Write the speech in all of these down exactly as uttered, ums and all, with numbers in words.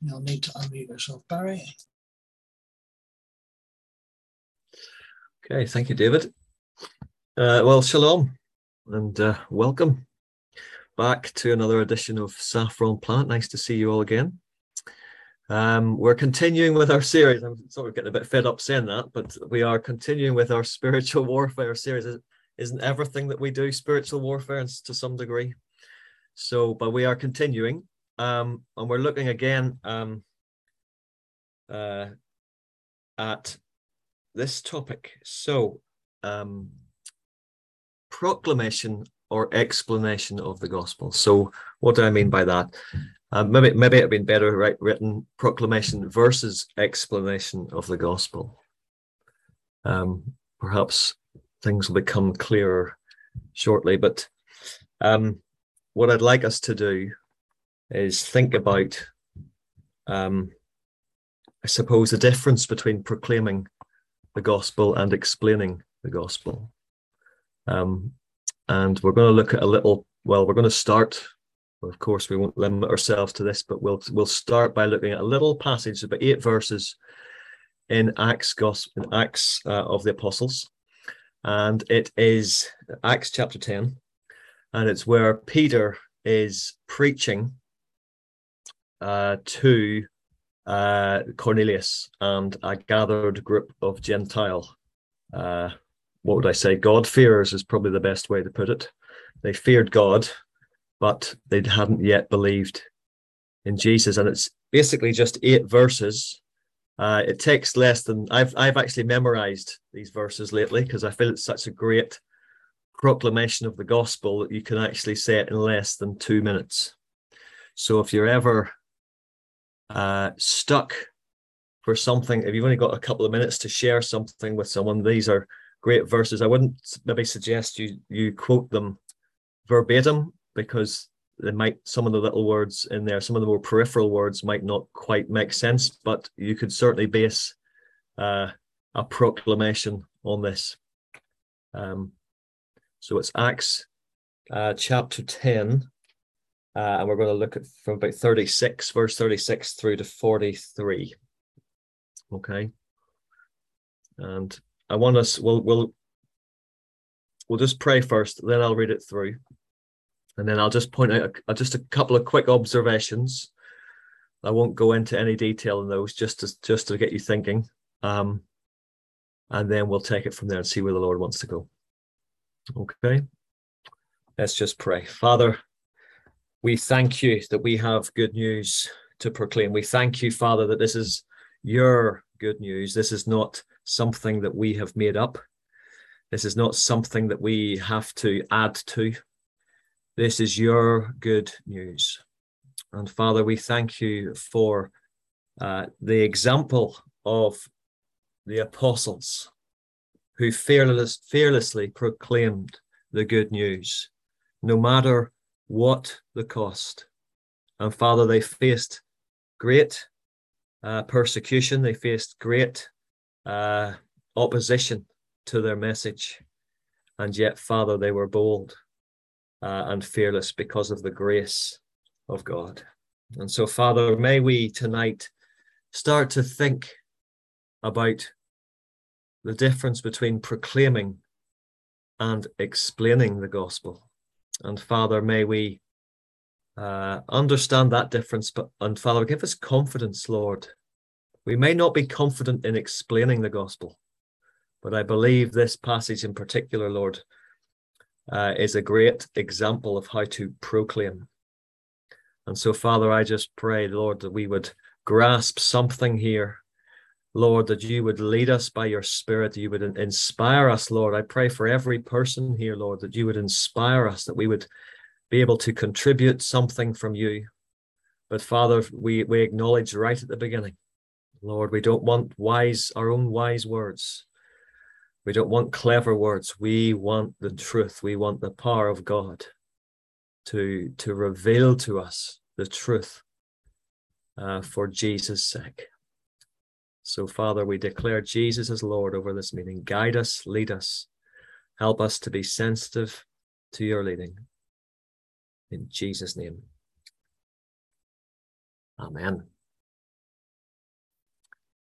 You'll need to unmute yourself, Barry. Okay, thank you, David. Uh, well, shalom and uh, welcome back to another edition of Saffron Planet. Nice to see you all again. Um, we're continuing with our series. I'm sort of getting a bit fed up saying that, but we are continuing with our spiritual warfare series. Isn't everything that we do spiritual warfare to some degree? So, but we are continuing, um, and we're looking again um, uh, at this topic. So, um, proclamation or explanation of the gospel. So, what do I mean by that? Uh, maybe maybe it'd been better right, written proclamation versus explanation of the gospel. Um, perhaps things will become clearer shortly. But um, what I'd like us to do is think about, um, I suppose, the difference between proclaiming the gospel and explaining the gospel. Um, and we're going to look at a little, well, we're going to start, of course, we won't limit ourselves to this, but we'll we'll start by looking at a little passage, about eight verses in Acts, gospel, in Acts uh, of the Apostles. And it is Acts chapter ten. And it's where Peter is preaching uh, to uh, Cornelius and a gathered group of Gentile, uh, what would I say, God-fearers is probably the best way to put it. They feared God, but they hadn't yet believed in Jesus. And it's basically just eight verses. Uh, it takes less than, I've, I've actually memorized these verses lately because I feel it's such a great proclamation of the gospel that you can actually say it in less than two minutes. So if you're ever uh, stuck for something, if you've only got a couple of minutes to share something with someone, these are great verses. I wouldn't maybe suggest you you quote them verbatim, because they might, some of the little words in there, some of the more peripheral words might not quite make sense, but you could certainly base uh, a proclamation on this. Um, so it's Acts uh, chapter ten, uh, and we're going to look at from about thirty-six, verse thirty-six through to forty-three. Okay, and I want us, we'll we'll we'll just pray first, then I'll read it through, and then I'll just point out a, just a couple of quick observations. I won't go into any detail in those, just to just to get you thinking, um, and then we'll take it from there and see where the Lord wants to go. Okay, let's just pray. Father, we thank you that we have good news to proclaim. We thank you, Father, that this is your good news. This is not something that we have made up. This is not something that we have to add to. This is your good news. And Father, we thank you for uh, the example of the apostles who fearless, fearlessly proclaimed the good news, no matter what the cost. And Father, they faced great uh, persecution. They faced great uh, opposition to their message. And yet, Father, they were bold uh, and fearless because of the grace of God. And so, Father, may we tonight start to think about the difference between proclaiming and explaining the gospel. And Father, may we uh, understand that difference. But and Father, give us confidence, Lord. We may not be confident in explaining the gospel, but I believe this passage in particular, Lord, uh, is a great example of how to proclaim. And so, Father, I just pray, Lord, that we would grasp something here. Lord, that you would lead us by your Spirit, that you would inspire us, Lord. I pray for every person here, Lord, that you would inspire us, that we would be able to contribute something from you. But Father, we, we acknowledge right at the beginning, Lord, we don't want wise, our own wise words. We don't want clever words. We want the truth. We want the power of God to, to reveal to us the truth uh, for Jesus' sake. So, Father, we declare Jesus as Lord over this meeting. Guide us, lead us, help us to be sensitive to your leading. In Jesus' name, amen.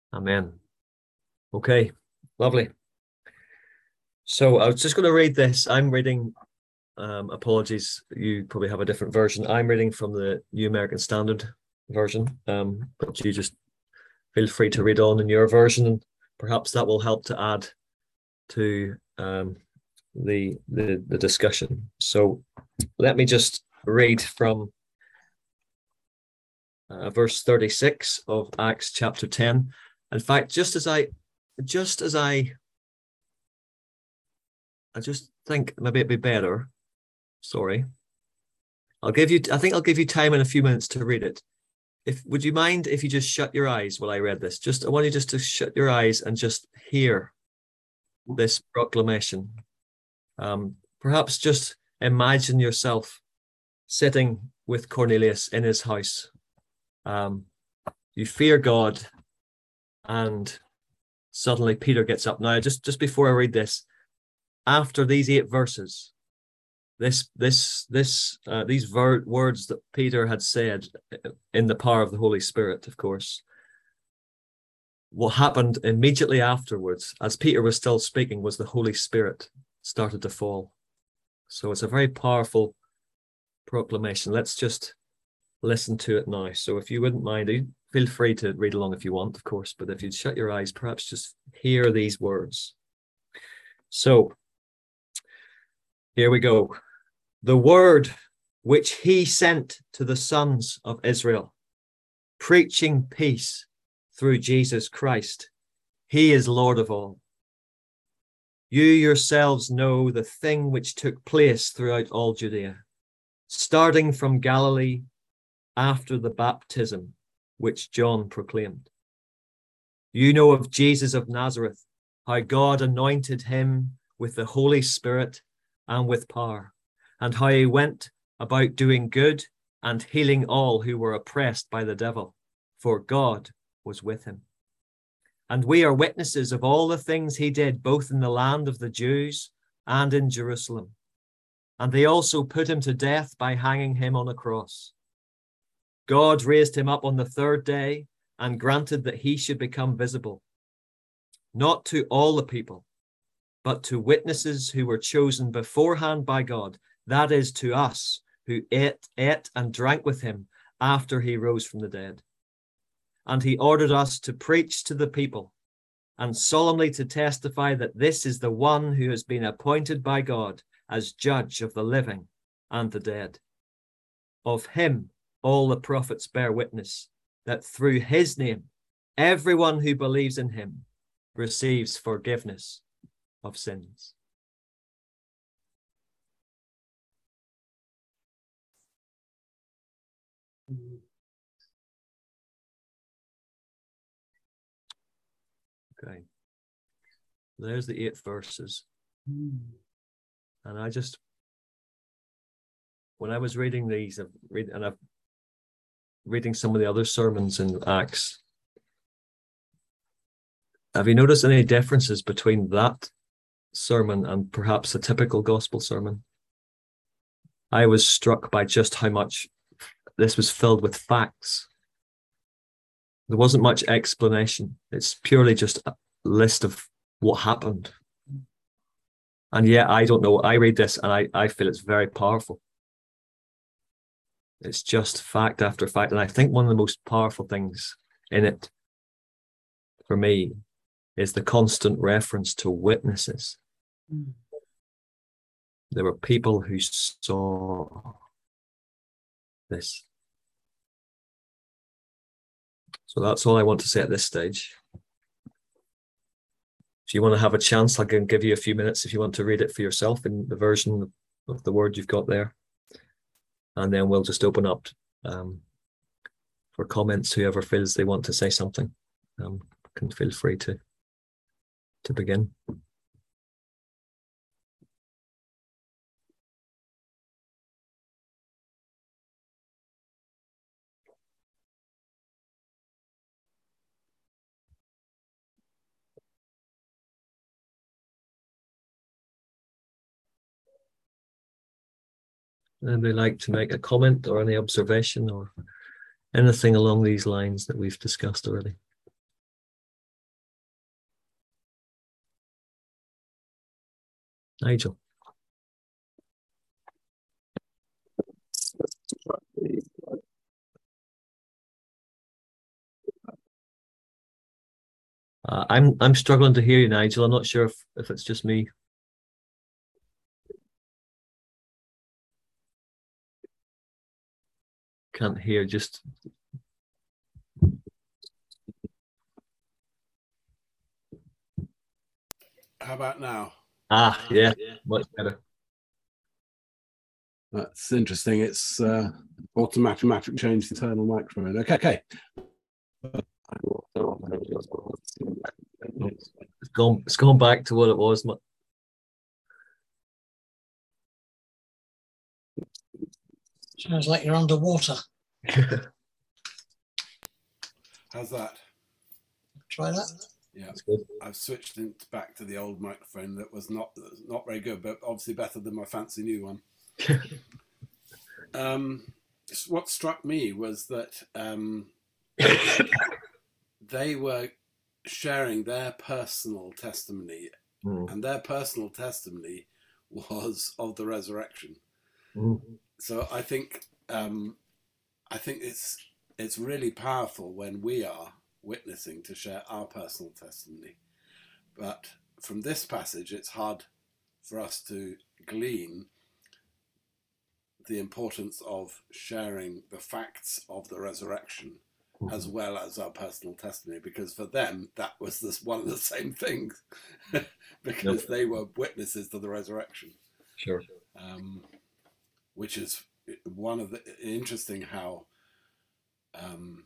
Amen. Okay, lovely. So I was just going to read this. I'm reading, um, apologies, you probably have a different version. I'm reading from the New American Standard Version, um, but you just feel free to read on in your version, and perhaps that will help to add to um, the, the, the discussion. So let me just read from uh, verse thirty-six of Acts chapter ten. In fact, just as I, just as I, I just think maybe it'd be better. Sorry, I'll give you. I think I'll give you time in a few minutes to read it. If would you mind if you just shut your eyes while I read this? Just I want you just to shut your eyes and just hear this proclamation. Um, perhaps just imagine yourself sitting with Cornelius in his house. Um, you fear God, and suddenly Peter gets up. Now, just, just before I read this, after these eight verses, this this this uh, these ver- words that Peter had said in the power of the Holy Spirit, of course, what happened immediately afterwards, as Peter was still speaking, was the Holy Spirit started to fall. So it's a very powerful proclamation. Let's just listen to it now. So if you wouldn't mind, feel free to read along if you want, of course, but if you'd shut your eyes, perhaps just hear these words. So here we go. The word which he sent to the sons of Israel, preaching peace through Jesus Christ. He is Lord of all. You yourselves know the thing which took place throughout all Judea, starting from Galilee after the baptism which John proclaimed. You know of Jesus of Nazareth, how God anointed him with the Holy Spirit and with power, and how he went about doing good and healing all who were oppressed by the devil, for God was with him. And we are witnesses of all the things he did, both in the land of the Jews and in Jerusalem. And they also put him to death by hanging him on a cross. God raised him up on the third day and granted that he should become visible, not to all the people, but to witnesses who were chosen beforehand by God, that is, to us who ate, ate and drank with him after he rose from the dead. And he ordered us to preach to the people and solemnly to testify that this is the one who has been appointed by God as judge of the living and the dead. Of him all the prophets bear witness that through his name everyone who believes in him receives forgiveness of sins. Okay, there's the eight verses. And I just, when I was reading these, I've read, and I've reading some of the other sermons in Acts, have you noticed any differences between that sermon and perhaps a typical gospel sermon? I was struck by just how much this was filled with facts. There wasn't much explanation. It's purely just a list of what happened. And yet, I don't know, I read this and I, I feel it's very powerful. It's just fact after fact. And I think one of the most powerful things in it, for me, is the constant reference to witnesses. Mm. There were people who saw this. So that's all I want to say at this stage. If you want to have a chance, I can give you a few minutes if you want to read it for yourself in the version of the word you've got there. And then we'll just open up um, for comments. Whoever feels they want to say something um, can feel free to, to begin. Anybody like to make a comment or any observation or anything along these lines that we've discussed already? Nigel. Uh, I'm I'm struggling to hear you, Nigel. I'm not sure if, if it's just me. Can't hear. Just how about now? Ah, yeah, much better. That's interesting. It's uh, automatic change the internal microphone. Okay, okay. It's gone. It's gone back to what it was. Sounds like you're underwater. How's that? Try that. Yeah, I've switched it back to the old microphone that was not not very good, but obviously better than my fancy new one. um, what struck me was that um, they were sharing their personal testimony, mm. and their personal testimony was of the resurrection. Mm. So I think um, I think it's it's really powerful when we are witnessing to share our personal testimony. But from this passage, it's hard for us to glean the importance of sharing the facts of the resurrection mm-hmm. as well as our personal testimony, because for them, that was this one of the same things because nope. they were witnesses to the resurrection. Sure. Um, which is one of the interesting how um,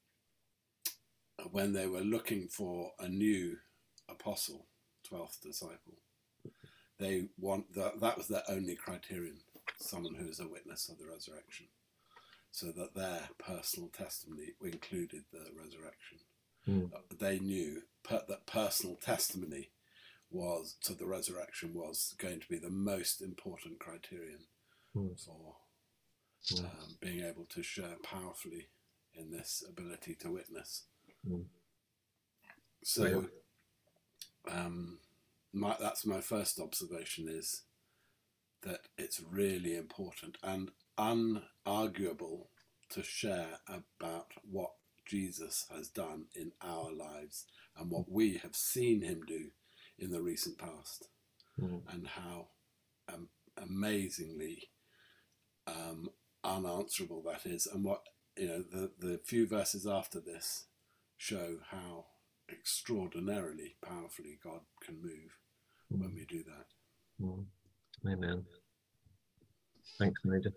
when they were looking for a new apostle, twelfth disciple, they want that that was their only criterion, someone who is a witness of the resurrection, so that their personal testimony included the resurrection. Mm. They knew per, that personal testimony was to the resurrection was going to be the most important criterion mm. for mm. Um, being able to share powerfully in this ability to witness. Mm. So um, my, that's my first observation, is that it's really important and unarguable to share about what Jesus has done in our lives and what we have seen him do in the recent past, mm. and how um, amazingly um, unanswerable that is, and what, you know, the, the few verses after this show how extraordinarily powerfully God can move mm. when we do that. Mm. Amen. Thanks, Nigel.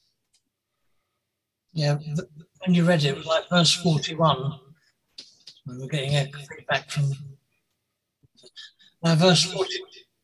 Yeah, when you read it, it was like verse forty-one. We were getting a feedback from uh, verse forty.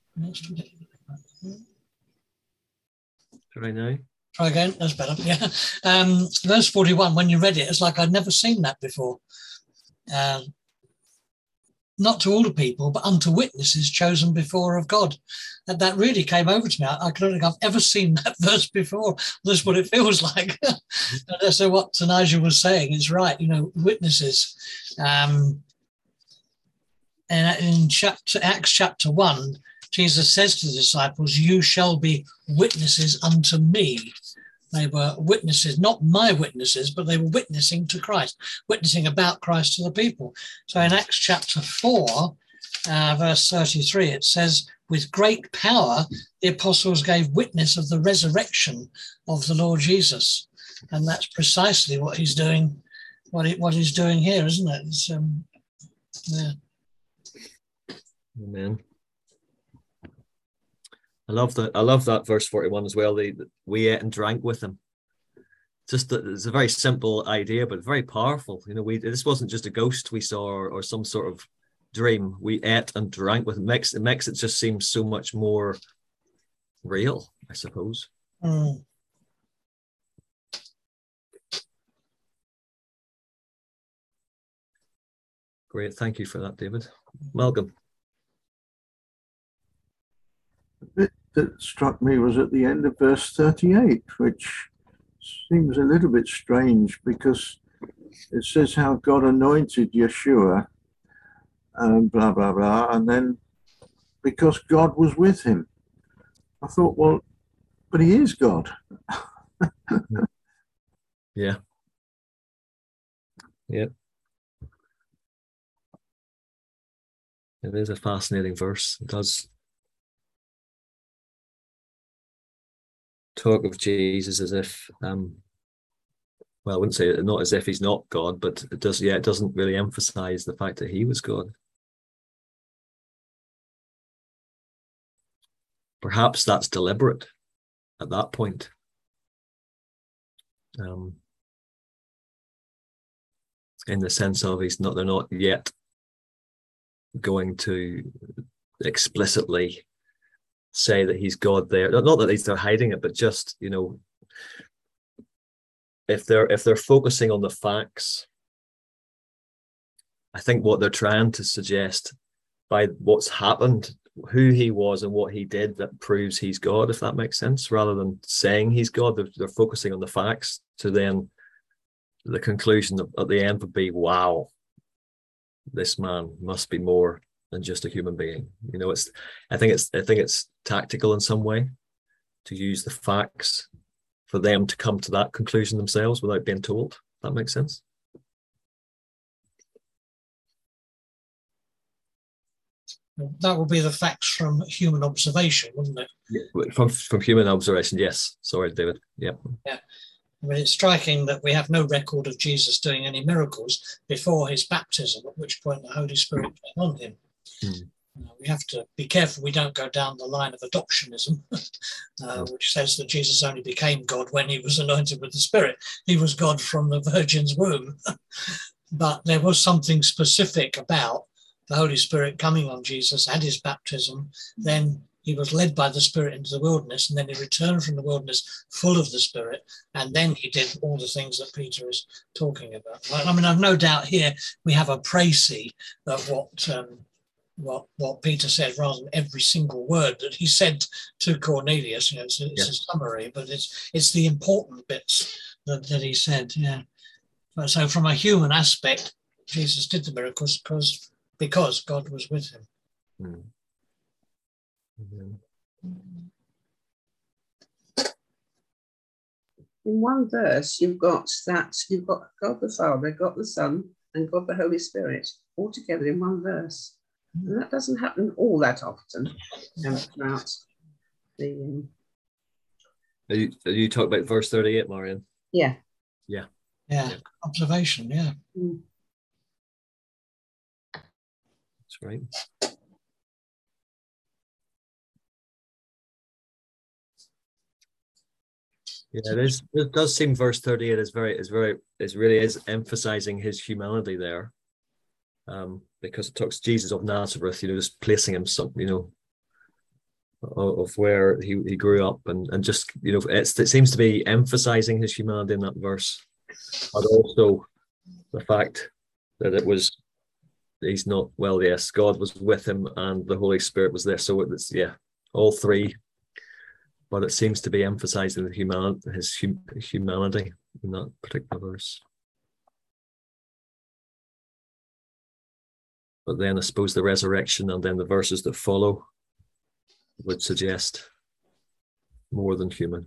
Try now. Try again. That's better. Yeah. Um, verse forty-one. When you read it, it's like I'd never seen that before. Um, not to all the people, but unto witnesses chosen before of God. And that really came over to me. I, I don't think I've ever seen that verse before. That's what it feels like. And so what Nigel was saying is right. You know, witnesses. Um, and in chapter Acts chapter one, Jesus says to the disciples, "You shall be witnesses unto me." They were witnesses, not my witnesses, but they were witnessing to Christ, witnessing about Christ to the people. So in Acts chapter four, uh, verse thirty-three, it says, "With great power, the apostles gave witness of the resurrection of the Lord Jesus." And that's precisely what he's doing, what, he, what he's doing here, isn't it? It's, um, yeah. Amen. I love that. I love that verse forty-one as well. They, we ate and drank with him. Just that it's a very simple idea, but very powerful. You know, we this wasn't just a ghost we saw or, or some sort of dream. We ate and drank with him. It makes, it makes it just seem so much more real, I suppose. Mm. Great, thank you for that, David. Malcolm. The bit that struck me was at the end of verse thirty-eight, which seems a little bit strange because it says how God anointed Yeshua and blah, blah, blah, and then because God was with him. I thought, well, but he is God. Yeah. Yeah. It is a fascinating verse. It does talk of Jesus as if, um, well, I wouldn't say not as if he's not God, but it does, yeah, it doesn't really emphasize the fact that he was God. Perhaps that's deliberate at that point. Um, in the sense of he's not, they're not yet going to explicitly say that he's God there. Not that they're hiding it, but just, you know, if they're if they're focusing on the facts, I think what they're trying to suggest by what's happened, who he was and what he did, that proves he's God, if that makes sense, rather than saying he's God. They're, they're focusing on the facts to then the conclusion at the end would be, wow, this man must be more than just a human being. You know, it's I think it's I think it's tactical in some way to use the facts for them to come to that conclusion themselves without being told. That makes sense. That would be the facts from human observation, wouldn't it? Yeah, from from human observation, yes. Sorry, David. Yeah. Yeah. I mean, it's striking that we have no record of Jesus doing any miracles before his baptism, at which point the Holy Spirit came on him. Hmm. Uh, we have to be careful we don't go down the line of adoptionism, uh, which says that Jesus only became God when he was anointed with the Spirit. He was God from the Virgin's womb. But there was something specific about the Holy Spirit coming on Jesus at his baptism. Then he was led by the Spirit into the wilderness, and then he returned from the wilderness full of the Spirit, and then he did all the things that Peter is talking about. I mean, I've no doubt here we have a précis of what um, what what Peter said, rather than every single word that he said to Cornelius. You know, it's, a, it's yeah. a summary, but it's it's the important bits that, that he said. Yeah. So from a human aspect, Jesus did the miracles because because God was with him. Mm. Mm-hmm. In one verse, you've got that you've got God the Father, God the Son, and God the Holy Spirit all together in one verse, and that doesn't happen all that often um, throughout the. Um... Are you are you talking about verse thirty-eight, Marion? Yeah. Yeah. Yeah. Yeah. Observation. Yeah. Mm. That's right. Yeah, it is. It does seem verse thirty-eight is very, is very, is really is emphasizing his humanity there, um, because it talks Jesus of Nazareth, you know, just placing him some, you know, of, of where he, he grew up, and and just, you know, it's, it seems to be emphasizing his humanity in that verse, but also the fact that it was, he's not, well, yes, God was with him and the Holy Spirit was there, so it's, yeah, all three. But it seems to be emphasizing the human, his hum, humanity in that particular verse. But then I suppose the resurrection and then the verses that follow would suggest more than human.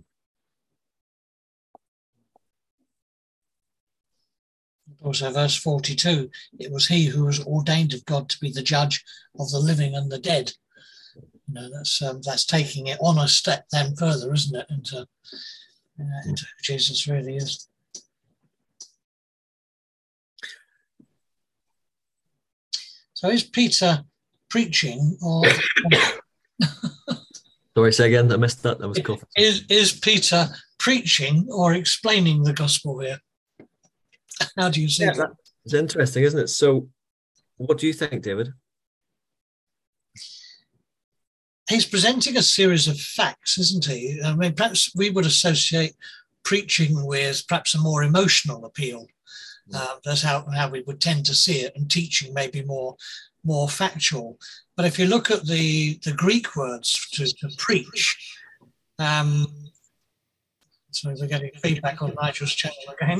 Also, verse forty-two, it was he who was ordained of God to be the judge of the living and the dead. You know, that's um, that's taking it on a step then further, isn't it, into, uh, into who Jesus really is. So is Peter preaching or... Sorry, say again, I missed that. That was cool. Is, is Peter preaching or explaining the gospel here? How do you see yeah, that? It's interesting, isn't it? So what do you think, David? He's presenting a series of facts, isn't he? I mean, perhaps we would associate preaching with perhaps a more emotional appeal. Uh, that's how, how we would tend to see it, and teaching may be more, more factual. But if you look at the, the Greek words to, to preach, um, so we're getting feedback on Nigel's channel again.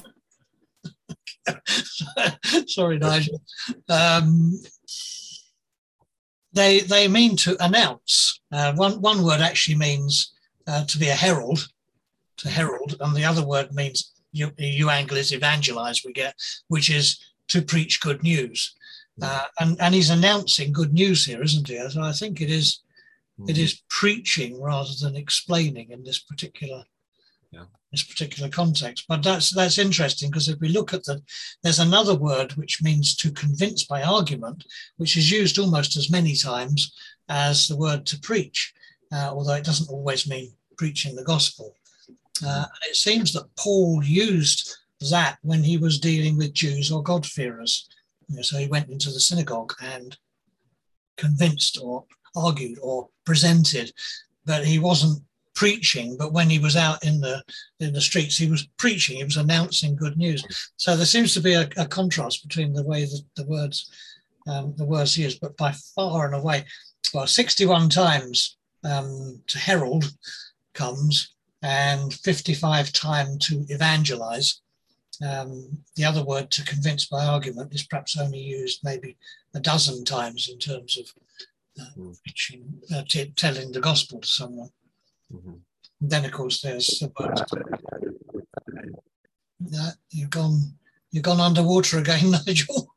Sorry, Nigel. Um, They they mean to announce. Uh, one, one word actually means uh, to be a herald, to herald, and the other word means euangelize, evangelize, we get, which is to preach good news. Uh, and, and he's announcing good news here, isn't he? So I think it is mm. it is preaching rather than explaining in this particular yeah. this particular context. But that's that's interesting, because if we look at the, there's another word which means to convince by argument, which is used almost as many times as the word to preach, uh, although it doesn't always mean preaching the gospel. Uh, and it seems that Paul used that when he was dealing with Jews or God-fearers. You know, so he went into the synagogue and convinced or argued or presented, but he wasn't preaching. But when he was out in the in the streets, he was preaching. He was announcing good news. So there seems to be a, a contrast between the way that the words um, the words used. But by far and away, well, sixty-one times um, to herald comes, and fifty-five times to evangelize. Um, the other word, to convince by argument, is perhaps only used maybe a dozen times in terms of uh, mm. preaching, uh, t- telling the gospel to someone. Mm-hmm. And then, of course, there's the word. Uh, you've gone, you've gone underwater again, Nigel.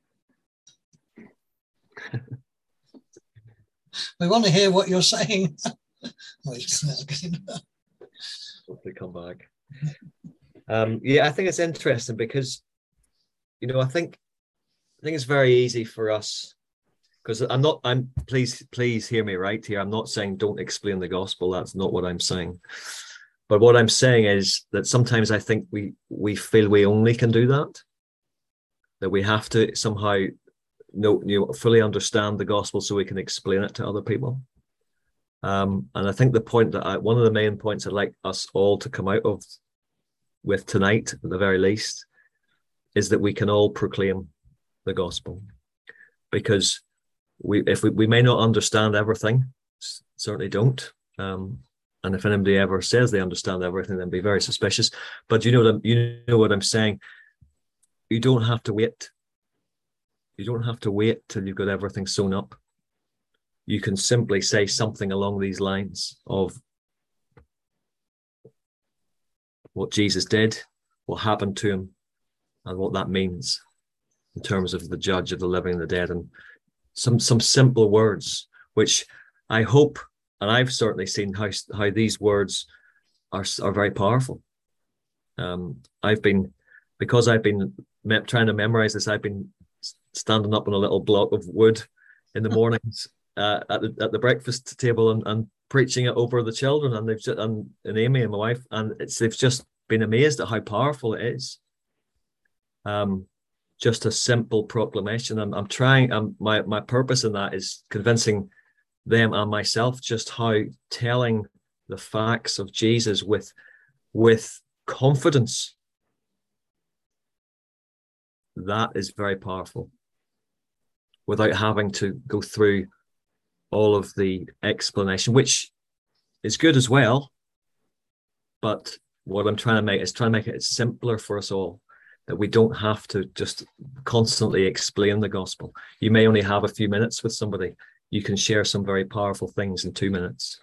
We want to hear what you're saying. Oh, he's coming out again. Hopefully, come back. Um, yeah, I think it's interesting because, you know, I think I think it's very easy for us, because I'm not, I'm, please, please hear me right here. I'm not saying don't explain the gospel. That's not what I'm saying. But what I'm saying is that sometimes I think we, we feel we only can do that, that we have to somehow know, you know, fully understand the gospel so we can explain it to other people. Um, and I think the point that I, one of the main points I'd like us all to come out of with tonight, at the very least, is that we can all proclaim the gospel, because we, if we, we may not understand everything, certainly don't. Um, and if anybody ever says they understand everything, then be very suspicious. But you know what I'm, you know what I'm saying. You don't have to wait. You don't have to wait till you've got everything sewn up. You can simply say something along these lines of what Jesus did, what happened to him, and what that means in terms of the judge of the living and the dead, and some some simple words, which I hope, and I've certainly seen how how these words are are very powerful. Um, I've been, because I've been me- trying to memorize this, I've been standing up on a little block of wood in the mornings uh, at the at the breakfast table and, and preaching it over the children, and they've just, and, and Amy and my wife, and it's they've just been amazed at how powerful it is. Um, just a simple proclamation. I'm I'm trying. I'm, my my purpose in that is convincing them and myself just how telling the facts of Jesus with with confidence, that is very powerful, without having to go through all of the explanation, which is good as well. But what I'm trying to make is trying to make it simpler for us all, that we don't have to just constantly explain the gospel. You may only have a few minutes with somebody. You can share some very powerful things in two minutes.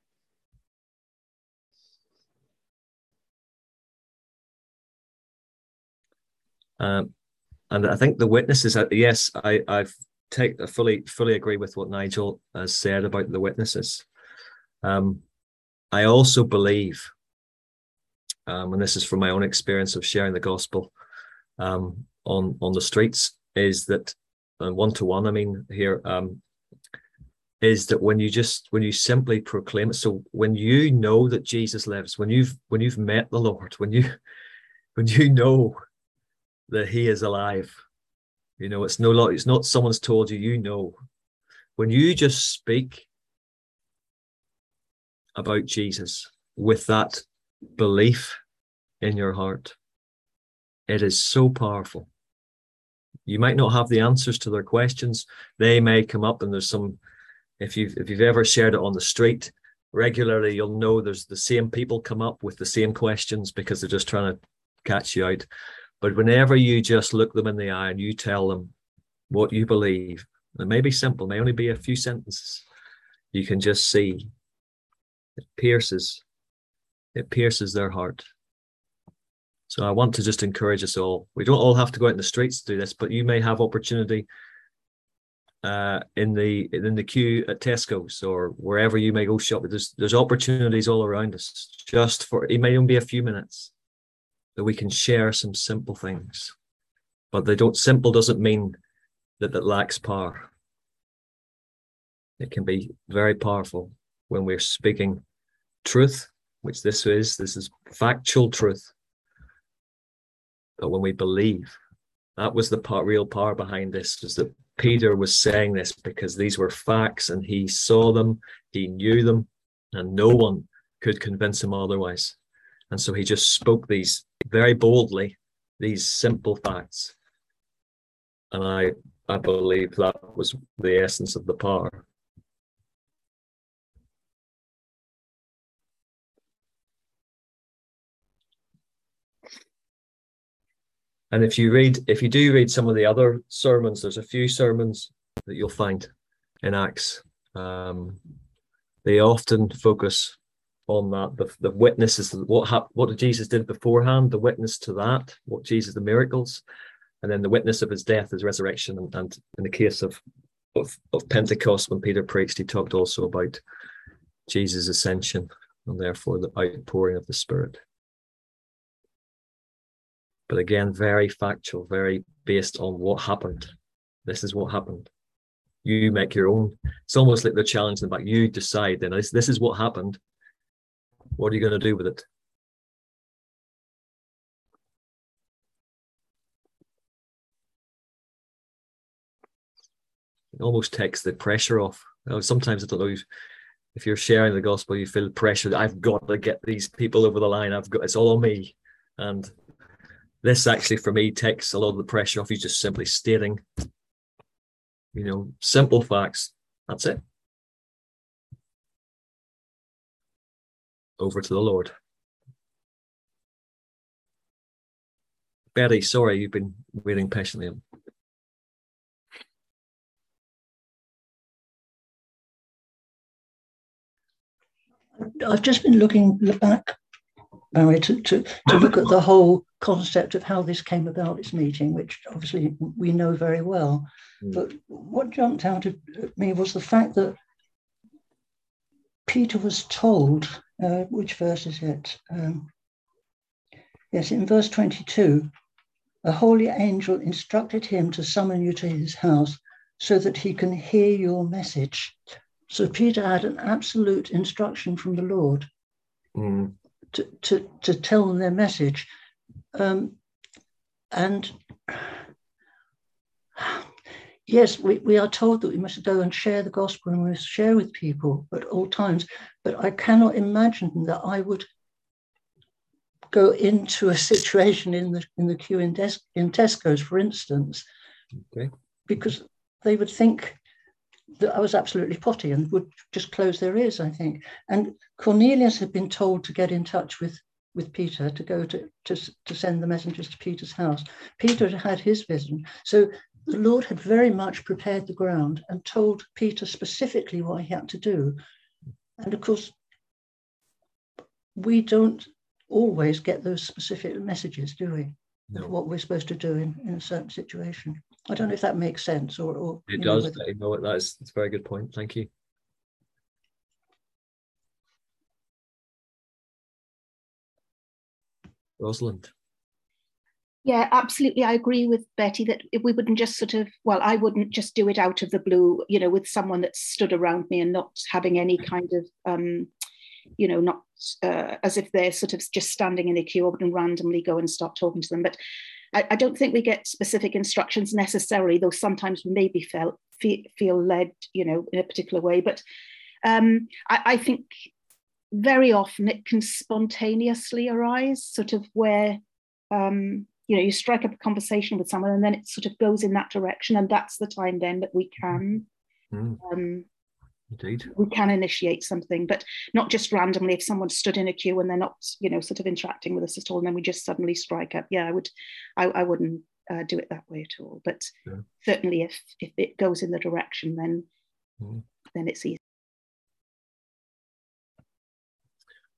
Um, and I think the witnesses, yes, I, I've take, I fully, fully agree with what Nigel has said about the witnesses. Um, I also believe, um, and this is from my own experience of sharing the gospel um, on, on the streets, is that uh, one-to-one, I mean here, um, is that when you just, when you simply proclaim it, so when you know that Jesus lives, when you've, when you've met the Lord, when you, when you know that he is alive, you know, it's no, it's not someone's told you, you know, when you just speak about Jesus with that belief in your heart, it is so powerful. You might not have the answers to their questions. They may come up, and there's some, if you've, if you've ever shared it on the street regularly, you'll know there's the same people come up with the same questions because they're just trying to catch you out. But whenever you just look them in the eye and you tell them what you believe, it may be simple, may only be a few sentences. you can just see it pierces, it pierces their heart. So I want to just encourage us all. We don't all have to go out in the streets to do this, but you may have opportunity uh, in the in the queue at Tesco's or wherever you may go shop. There's there's opportunities all around us. Just for, it may only be a few minutes that we can share some simple things. But they don't. Simple doesn't mean that it lacks power. It can be very powerful when we're speaking truth, which this is. This is factual truth. But when we believe, that was the part, real power behind this, was that Peter was saying this because these were facts and he saw them, he knew them, and no one could convince him otherwise. And so he just spoke these very boldly, these simple facts. And I, I believe that was the essence of the power. And if you read, if you do read some of the other sermons, there's a few sermons that you'll find in Acts. Um, they often focus on that, the, the witnesses, what hap- what Jesus did beforehand, the witness to that, what Jesus, the miracles, and then the witness of his death, his resurrection. And, and in the case of, of, of Pentecost, when Peter preached, he talked also about Jesus' ascension and therefore the outpouring of the Spirit. But again, very factual, very based on what happened. This is what happened. You make your own. It's almost like they're challenging them back. You decide then, this, this is what happened. What are you going to do with it? It almost takes the pressure off. Sometimes, I don't know, if you're sharing the gospel, you feel pressure that I've got to get these people over the line. I've got, it's all on me. And this actually, for me, takes a lot of the pressure off. You just simply stating, you know, simple facts. That's it. Over to the Lord. Betty, sorry, you've been waiting patiently. I've just been looking back, Barry, to, to, to look at the whole concept of how this came about, this meeting, which obviously we know very well. Mm. But what jumped out at me was the fact that Peter was told, uh, which verse is it? Um, yes, in verse twenty-two, a holy angel instructed him to summon you to his house so that he can hear your message. So Peter had an absolute instruction from the Lord mm. to, to, to tell them their message. Um, and yes, we, we are told that we must go and share the gospel and we must share with people at all times. But I cannot imagine that I would go into a situation in the in the queue in, Des- in Tesco's, for instance, okay. because they would think that I was absolutely potty and would just close their ears, I think. And Cornelius had been told to get in touch with, with Peter, to go to, to, to send the messengers to Peter's house. Peter had had his vision. So the Lord had very much prepared the ground and told Peter specifically what he had to do. And of course, we don't always get those specific messages, do we? No. Of what we're supposed to do in, in a certain situation. I don't know if that makes sense or, or it does. Know, with... no, that is, that's a very good point. Thank you. Rosalind. Yeah, absolutely. I agree with Betty that if we wouldn't just sort of, well, I wouldn't just do it out of the blue, you know, with someone that stood around me and not having any kind of, um, you know, not uh, as if they're sort of just standing in a queue. I wouldn't randomly go and start talking to them. But I, I don't think we get specific instructions necessarily, though sometimes we maybe feel, feel, feel led, you know, in a particular way. But um, I, I think very often it can spontaneously arise, sort of where, um, you know, you strike up a conversation with someone and then it sort of goes in that direction. And that's the time then that we can, mm. um, Indeed. we can initiate something, but not just randomly. If someone stood in a queue and they're not, you know, sort of interacting with us at all, and then we just suddenly strike up. Yeah, I would, I, I wouldn't uh, do it that way at all. But yeah. certainly, if if it goes in the direction, then mm. then it's easy.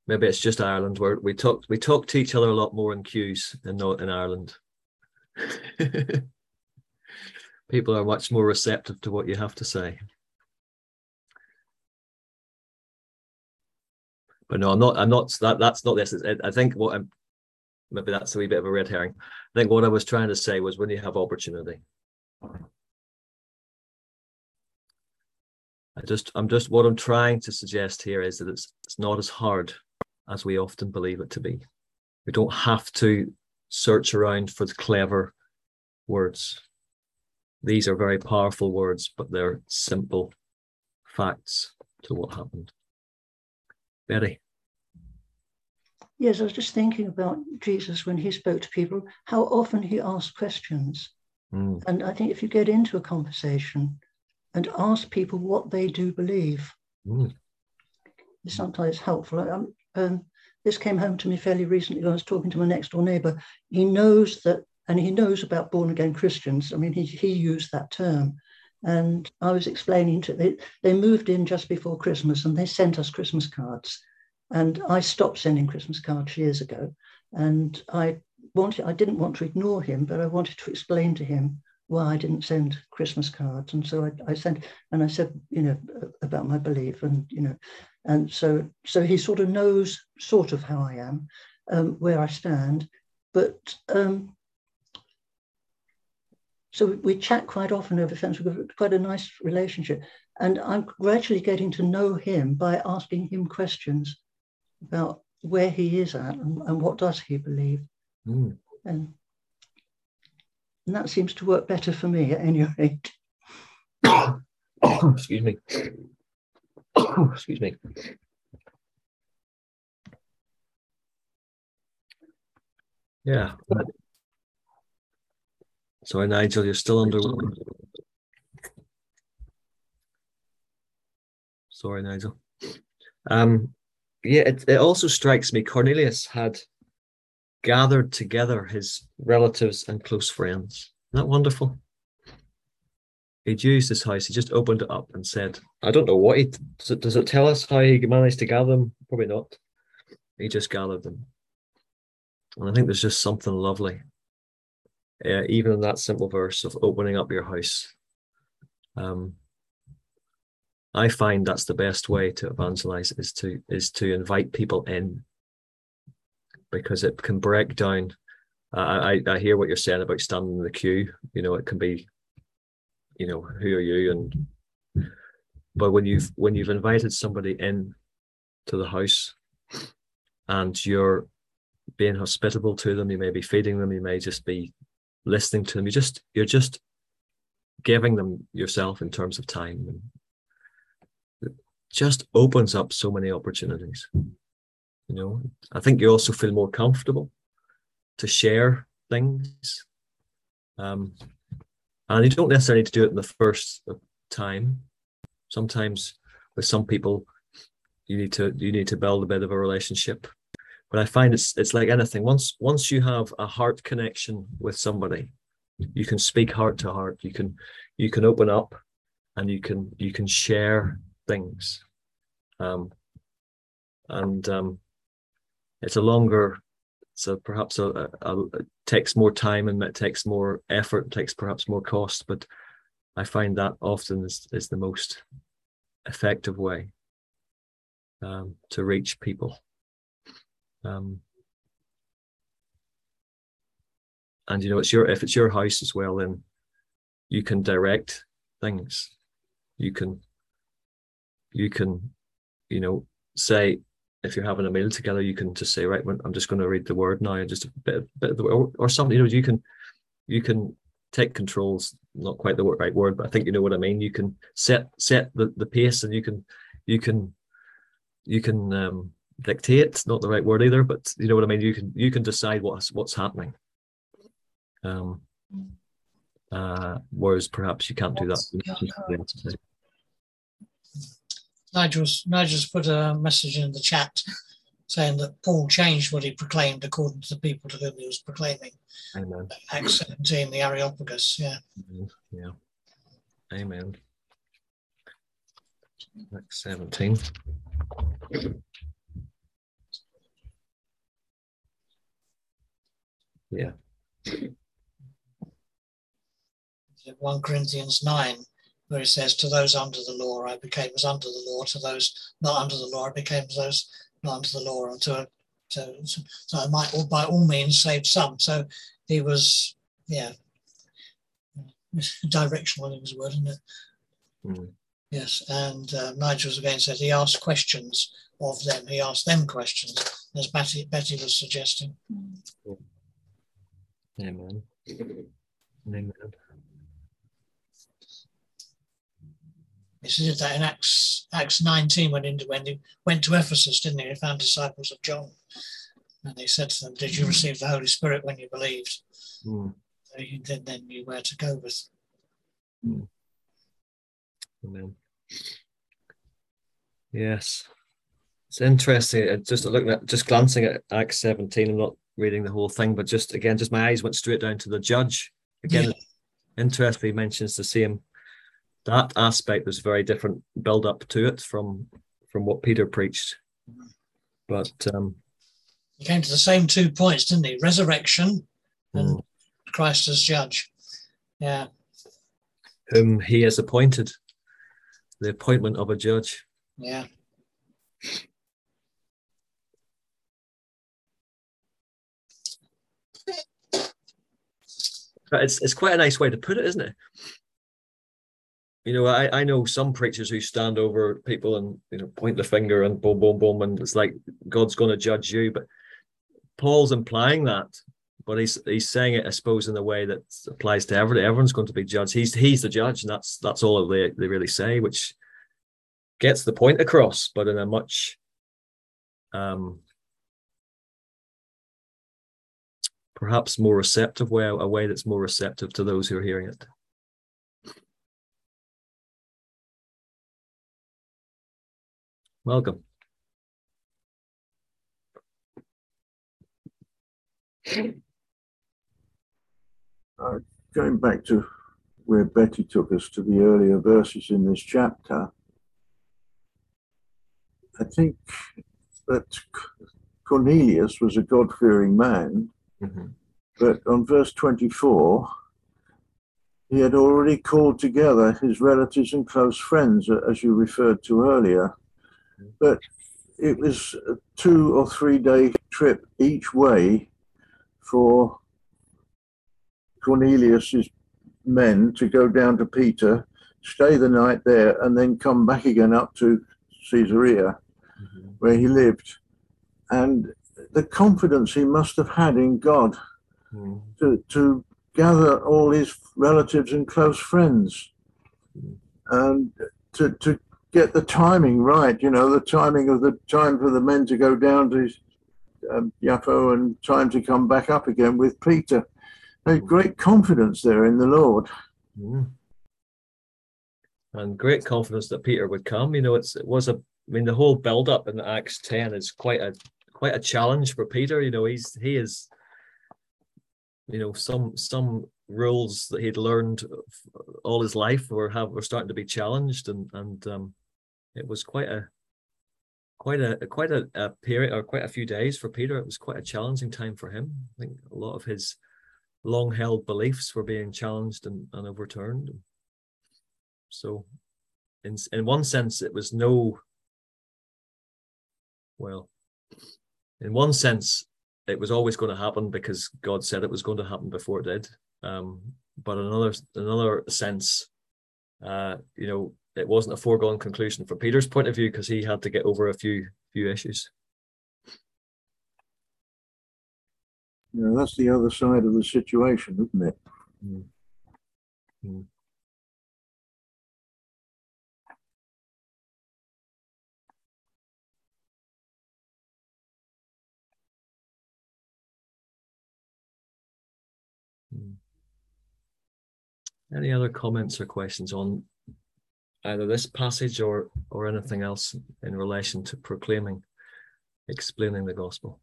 maybe it's just Ireland where we talk we talk to each other a lot more in queues than not in Ireland. People are much more receptive to what you have to say. But no, I'm not. I'm not. That that's not this. I think what I'm. Maybe that's a wee bit of a red herring. I think what I was trying to say was when you have opportunity. I just. I'm just. What I'm trying to suggest here is that it's. It's not as hard as we often believe it to be. We don't have to search around for the clever words. These are very powerful words, but they're simple facts to what happened. Betty. Yes, I was just thinking about Jesus when he spoke to people, how often he asked questions. Mm. And I think if you get into a conversation and ask people what they do believe, mm. it's sometimes helpful. Um, um, this came home to me fairly recently when I was talking to my next door neighbour. He knows that, and he knows about born again Christians. I mean, he, he used that term. And I was explaining to them, they moved in just before Christmas and they sent us Christmas cards. And I stopped sending Christmas cards years ago. And I wanted, I didn't want to ignore him, but I wanted to explain to him why I didn't send Christmas cards. And so I, I sent, and I said, you know, about my belief and, you know, and so, so he sort of knows sort of how I am, um, where I stand. But um, so we chat quite often over things. We've got quite a nice relationship. And I'm gradually getting to know him by asking him questions about where he is at and, and what does he believe. Mm. And, and that seems to work better for me at any rate. Excuse me. Excuse me. Yeah. Sorry, Nigel, you're still under. Sorry, Nigel. Um, yeah, it, it also strikes me Cornelius had gathered together his relatives and close friends. Isn't that wonderful? He'd used his house. He just opened it up and said, I don't know what he, does it, does it tell us how he managed to gather them? Probably not. He just gathered them. And I think there's just something lovely, uh, even in that simple verse of opening up your house. Um, I find that's the best way to evangelize is to is to invite people in, because it can break down. Uh, I I hear what you're saying about standing in the queue. You know, it can be, you know, who are you? And but when you've when you've invited somebody in to the house, and you're being hospitable to them, you may be feeding them, you may just be listening to them. You just you're just giving them yourself in terms of time. And it just opens up so many opportunities. You know, I think you also feel more comfortable to share things. Um, and you don't necessarily need to do it in the first time. Sometimes with some people, you need to you need to build a bit of a relationship. But I find it's it's like anything. Once once you have a heart connection with somebody, you can speak heart to heart. You can you can open up, and you can you can share things. Um, and um, it's a longer, so perhaps a, a, a it takes more time and it takes more effort, takes perhaps more cost. But I find that often is is the most effective way um, to reach people. Um, and you know, it's your if it's your house as well, then you can direct things. You can, you can, you know, say if you're having a meal together, you can just say, right, I'm just going to read the word now, and just a bit, bit of the or, or something. You know, you can, you can take controls. Not quite the right word, but I think you know what I mean. You can set set the, the pace, and you can, you can, you can. Um, dictate, not the right word either, but you know what I mean. You can you can decide what's what's happening. Um, uh, whereas perhaps you can't do that. Nigel's Nigel's put a message in the chat saying that Paul changed what he proclaimed according to the people to whom he was proclaiming. Amen. Acts seventeen, the Areopagus. Yeah. Yeah. Amen. Acts seventeen. Yeah. First Corinthians nine, where it says, to those under the law, I became as under the law. To those not under the law, I became as those not under the law. And to, to, so I might by all means save some. So he was, yeah, directional in his word, isn't it? Mm. Yes. And uh, Nigel's again said he asked questions of them. He asked them questions, as Betty, Betty was suggesting. Amen. Amen. He did that in Acts Acts nineteen when, in, when he went to Ephesus, didn't he? He found disciples of John. And he said to them, did you receive the Holy Spirit when you believed? Mm. So you then, then knew where to go with. Mm. Amen. Yes. It's interesting. Just looking at, just glancing at Acts seventeen, I'm not reading the whole thing, but just again, just my eyes went straight down to the judge. Again, yeah. Interestingly mentions the same, that aspect was very different build up to it from, from what Peter preached. But um, he came to the same two points, didn't he? Resurrection and mm. Christ as judge. Yeah. Whom he has appointed, the appointment of a judge. Yeah. But it's it's quite a nice way to put it, isn't it? You know, I, I know some preachers who stand over people and, you know, point the finger and boom, boom, boom, and it's like God's going to judge you. But Paul's implying that, but he's he's saying it, I suppose, in a way that applies to everybody. Everyone's going to be judged. He's he's the judge, and that's that's all they they really say, which gets the point across, but in a much um, perhaps more receptive way, a way that's more receptive to those who are hearing it. Welcome. Uh, going back to where Betty took us to the earlier verses in this chapter, I think that Cornelius was a God-fearing man, mm-hmm. but on verse twenty-four, he had already called together his relatives and close friends, as you referred to earlier. But it was a two or three day trip each way for Cornelius's men to go down to Peter, stay the night there, and then come back again up to Caesarea, mm-hmm. where he lived. And the confidence he must have had in God mm-hmm. to, to gather all his relatives and close friends, mm-hmm. and to, to get the timing right, you know, the timing of the time for the men to go down to um, Jaffa and time to come back up again with Peter. There's great confidence there in the Lord. Mm. And great confidence that Peter would come. You know, it's it was a, I mean, the whole build up in Acts ten is quite a quite a challenge for Peter. You know, he's he is, you know, some some rules that he'd learned all his life were have were starting to be challenged, and and um, it was quite a quite a quite a, a period or quite a few days for Peter. It was quite a challenging time for him. I think a lot of his long-held beliefs were being challenged and, and overturned. So in in one sense it was no well in one sense it was always going to happen because God said it was going to happen before it did, um but in another another sense, uh you know, it wasn't a foregone conclusion from Peter's point of view because he had to get over a few few issues. Yeah, that's the other side of the situation, isn't it? Mm. Mm. Mm. Any other comments or questions on either this passage or or anything else in relation to proclaiming, explaining the gospel?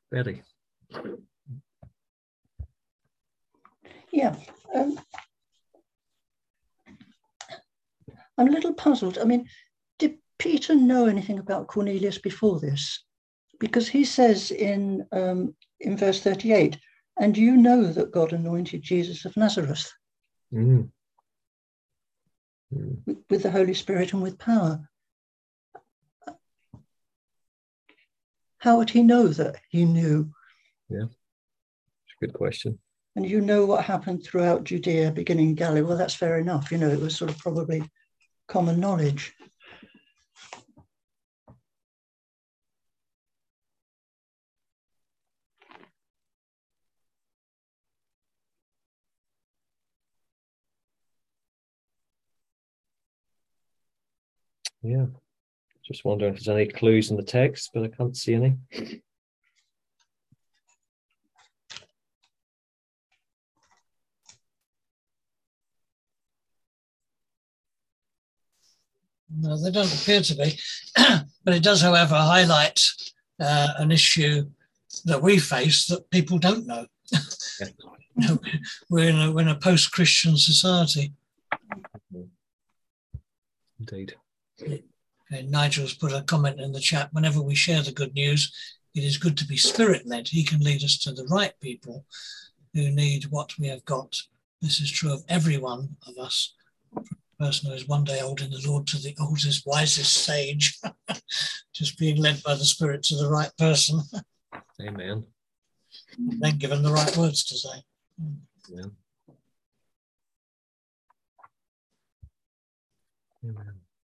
Betty. Yeah. Um, I'm a little puzzled. I mean, did Peter know anything about Cornelius before this? Because he says in um, in verse thirty-eight, and you know that God anointed Jesus of Nazareth Mm. Mm. with, with the Holy Spirit and with power. How would he know that he knew? Yeah, it's a good question. And you know what happened throughout Judea, beginning in Galilee. Well, that's fair enough. You know, it was sort of probably common knowledge. Yeah, just wondering if there's any clues in the text, but I can't see any. No, they don't appear to be. But it does, however, highlight uh, an issue that we face that people don't know. Yeah. You know, we're in a, we're in a post-Christian society. Indeed. And Nigel's put a comment in the chat. Whenever we share the good news, it is good to be spirit-led. He can lead us to the right people who need what we have got. This is true of every one of us. The person who is one day old in the Lord to the oldest, wisest sage. Just being led by the Spirit to the right person. Amen. Then given the right words to say. Yeah. Amen.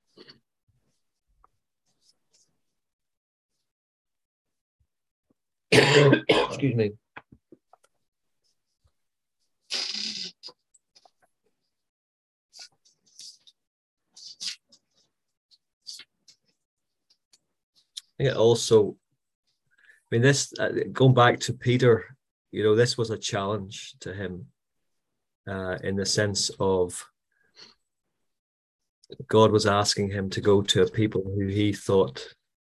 Excuse me. Yeah, also, I mean, this, uh, going back to Peter, you know, this was a challenge to him uh, in the sense of God was asking him to go to a people who he thought,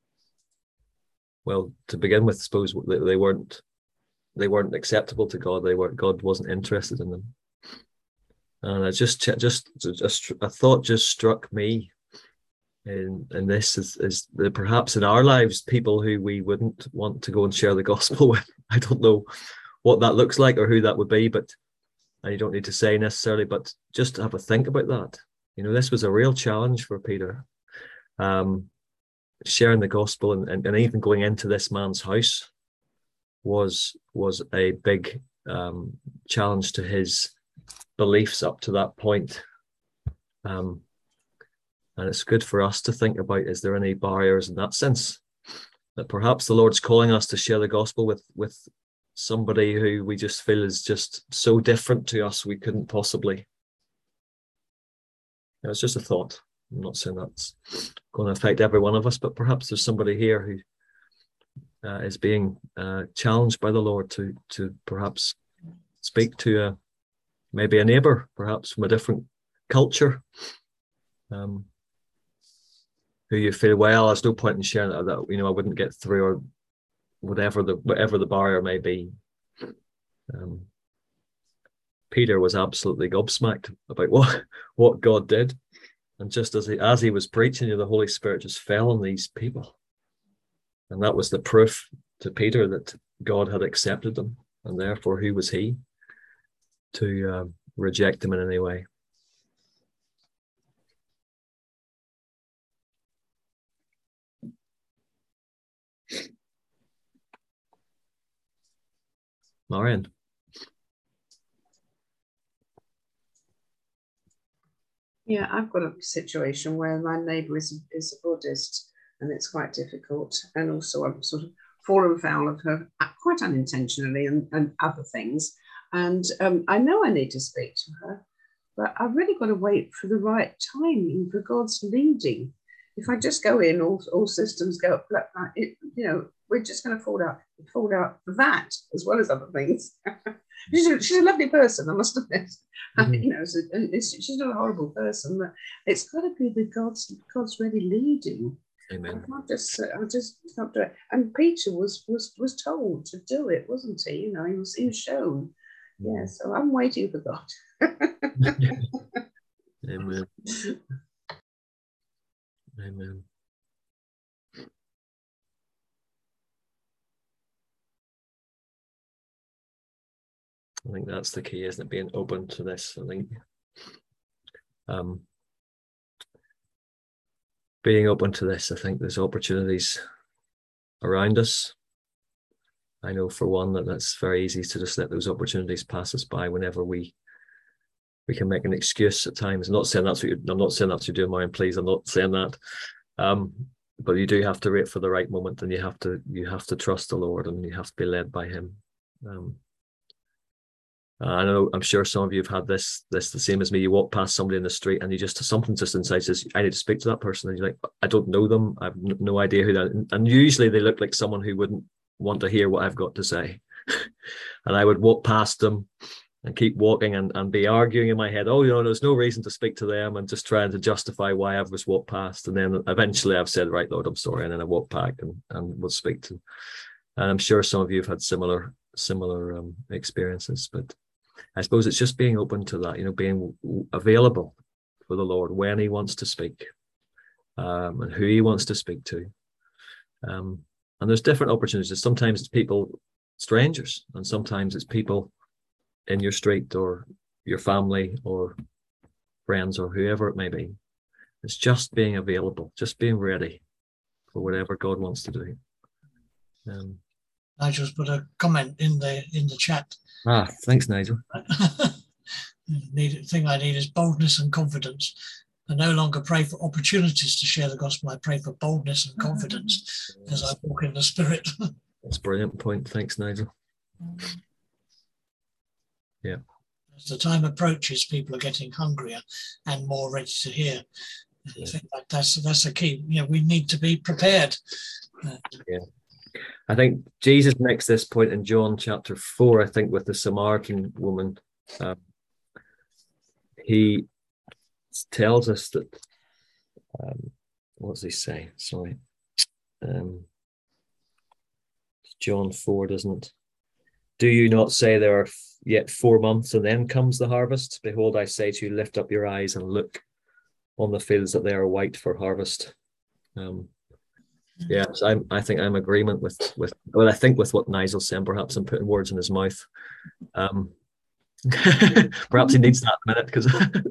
well, to begin with, I suppose they weren't they weren't acceptable to God. They weren't. God wasn't interested in them. And I just just just a thought just struck me. And and this is is that perhaps in our lives, people who we wouldn't want to go and share the gospel with. I don't know what that looks like or who that would be, but and you don't need to say necessarily, but just have a think about that. You know, this was a real challenge for Peter. Um, sharing the gospel and, and, and even going into this man's house was was a big um, challenge to his beliefs up to that point. Um, and it's good for us to think about, is there any barriers in that sense? That perhaps the Lord's calling us to share the gospel with, with somebody who we just feel is just so different to us, we couldn't possibly. You know, it's just a thought. I'm not saying that's going to affect every one of us, but perhaps there's somebody here who uh, is being uh, challenged by the Lord to to perhaps speak to a, maybe a neighbour, perhaps from a different culture, um, who you feel, well, there's no point in sharing that, that you know, I wouldn't get through, or whatever the whatever the barrier may be. Um, Peter was absolutely gobsmacked about what what God did. And just as he, as he was preaching, you know, the Holy Spirit just fell on these people. And that was the proof to Peter that God had accepted them. And therefore, who was he to uh, reject them in any way? Marion. Yeah, I've got a situation where my neighbour is, is a Buddhist, and it's quite difficult. And also I've sort of fallen foul of her quite unintentionally, and, and other things. And um, I know I need to speak to her, but I've really got to wait for the right timing, for God's leading. If I just go in, all, all systems go up, it, you know, we're just going to fall out, fall out for that as well as other things. she's, a, she's a lovely person, I must admit. Mm-hmm. You know, it's, it's, she's not a horrible person, but it's got to be the God's God's really leading. Amen. I can't just, I just can't do it. And Peter was was was told to do it, wasn't he? You know, he was he was shown. Yeah, so I'm waiting for God. Amen. Amen. I think that's the key, isn't it? Being open to this. I think um, being open to this. I think there's opportunities around us. I know for one that that's very easy to just let those opportunities pass us by whenever we we can make an excuse at times. I'm not saying that's what you're, I'm not saying that's what you're doing, Marion, please. I'm not saying that. Um, but you do have to wait for the right moment, and you have to you have to trust the Lord, and you have to be led by Him. Um, I know, I'm sure some of you have had this, this the same as me. You walk past somebody in the street and you just, something just inside says, I need to speak to that person. And you're like, I don't know them. I have no idea who that, and usually they look like someone who wouldn't want to hear what I've got to say. And I would walk past them and keep walking and, and be arguing in my head, oh, you know, there's no reason to speak to them, and just trying to justify why I've just walked past. And then eventually I've said, right, Lord, I'm sorry. And then I walk back and, and would speak to them. And I'm sure some of you have had similar, similar um, experiences, but I suppose it's just being open to that, you know, being available for the Lord when He wants to speak, um, and who He wants to speak to. Um, and there's different opportunities. Sometimes it's people, strangers, and sometimes it's people in your street or your family or friends or whoever it may be. It's just being available, just being ready for whatever God wants to do. Um, I just put a comment in the in the chat. Ah, thanks, Nigel. The thing I need is boldness and confidence. I no longer pray for opportunities to share the gospel. I pray for boldness and confidence as I walk in the Spirit. That's a brilliant point. Thanks, Nigel. Yeah. As the time approaches, people are getting hungrier and more ready to hear. Yeah. I think that that's that's the key. You know, we need to be prepared. Uh, yeah. I think Jesus makes this point in John chapter four, I think, with the Samaritan woman. Uh, he tells us that, um, what does he say? Sorry. Um, John four, doesn't it? Do you not say there are yet four months and then comes the harvest? Behold, I say to you, lift up your eyes and look on the fields, that they are white for harvest. Um, Yes, I'm, I think I'm in agreement with, with, well, I think with what Nigel's saying. Perhaps I'm putting words in his mouth. Um, perhaps he needs that minute, because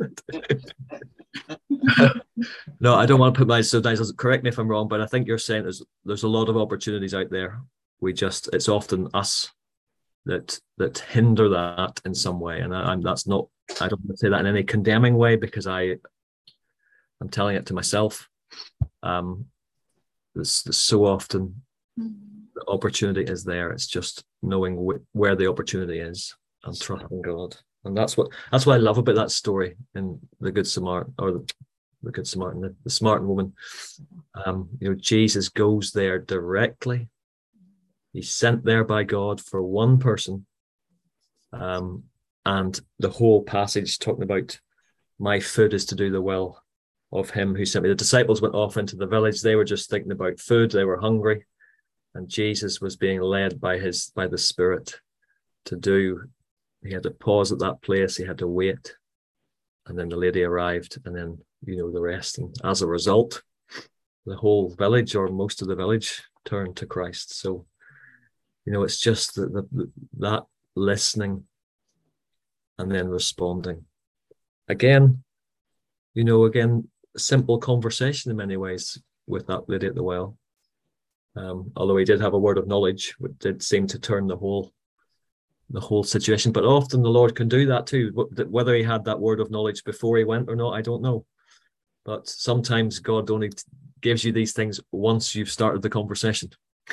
no, I don't want to put my, so Nigel, correct me if I'm wrong, but I think you're saying there's, there's a lot of opportunities out there. We just, it's often us that, that hinder that in some way. And I, I'm, that's not, I don't want to say that in any condemning way, because I, I'm telling it to myself. Um, There's, there's so often the opportunity is there. It's just knowing wh- where the opportunity is and trusting God. And that's what that's what I love about that story in the Good Samaritan, or the, the Good Samaritan, the, the Samaritan woman. Um, you know, Jesus goes there directly. He's sent there by God for one person. Um, and the whole passage talking about my food is to do the will of Him who sent me. The disciples went off into the village. They were just thinking about food. They were hungry, and Jesus was being led by his by the Spirit to do. He had to pause at that place. He had to wait, and then the lady arrived, and then you know the rest. And as a result, the whole village, or most of the village, turned to Christ. So, you know, it's just the, the, that listening and then responding. Again, you know, again. Simple conversation in many ways with that lady at the well. Um, although he did have a word of knowledge, which did seem to turn the whole the whole situation. But often the Lord can do that too. Whether he had that word of knowledge before he went or not, I don't know. But sometimes God only gives you these things once you've started the conversation.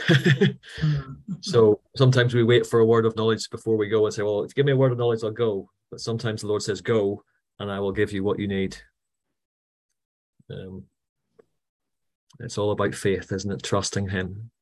So sometimes we wait for a word of knowledge before we go and say, well, if you give me a word of knowledge, I'll go. But sometimes the Lord says, go, and I will give you what you need. Um, it's all about faith, isn't it? Trusting Him.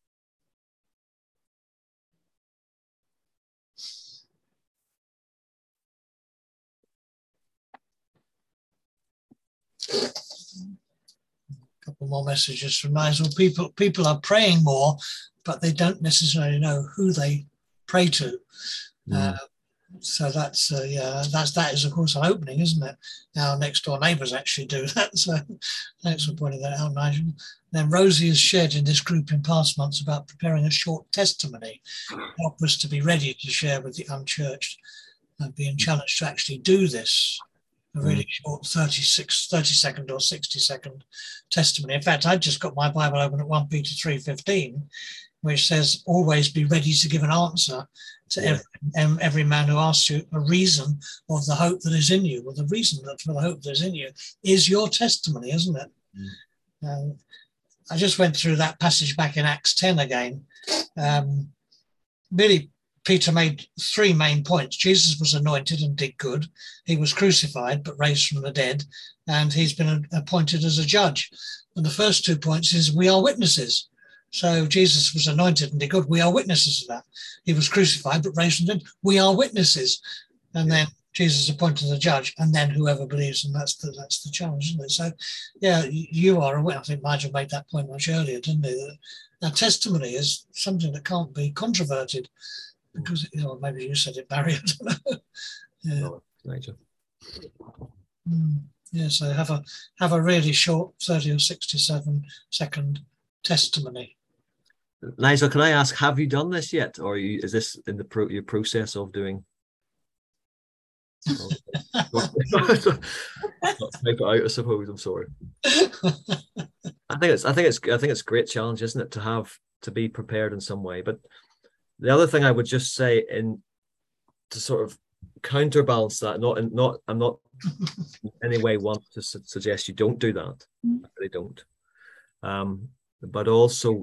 A couple more messages from Nigel. People people are praying more, but they don't necessarily know who they pray to. Mm. Uh, so that's uh, yeah, that's that is of course an opening, isn't it? Our next door neighbours actually do that. So thanks for pointing that out, Nigel. Then Rosie has shared in this group in past months about preparing a short testimony, help us to be ready to share with the unchurched, and being challenged to actually do this. A really short thirty-six, thirty second or sixty second testimony. In fact, I just got my Bible open at First Peter three fifteen, which says, always be ready to give an answer to yeah. every, every man who asks you a reason of the hope that is in you. Well, the reason that for the hope that is in you is your testimony, isn't it? Mm. Um, I just went through that passage back in Acts ten again. Um, really, Peter made three main points. Jesus was anointed and did good. He was crucified but raised from the dead, and he's been appointed as a judge. And the first two points is we are witnesses. So Jesus was anointed and did good. We are witnesses of that. He was crucified but raised from the dead. We are witnesses. And then Jesus appointed as a judge, and then whoever believes, and that's the that's the challenge, isn't it? So, yeah, you are aware. I think Nigel made that point much earlier, didn't he? That our testimony is something that can't be controverted. Because, you know, maybe you said it, Barry. I don't know. Yeah. No, Nigel. Mm, yeah, so have a have a really short thirty or sixty-seven second testimony. Nigel, can I ask, have you done this yet, or are you, is this in the pro, your process of doing? Oh, not type it out, I suppose. I'm sorry. I think it's I think it's I think it's a great challenge, isn't it, to have to be prepared in some way, but. The other thing I would just say, in to sort of counterbalance that, not in, not I'm not in any way want to su- suggest you don't do that. I really don't. Um, but also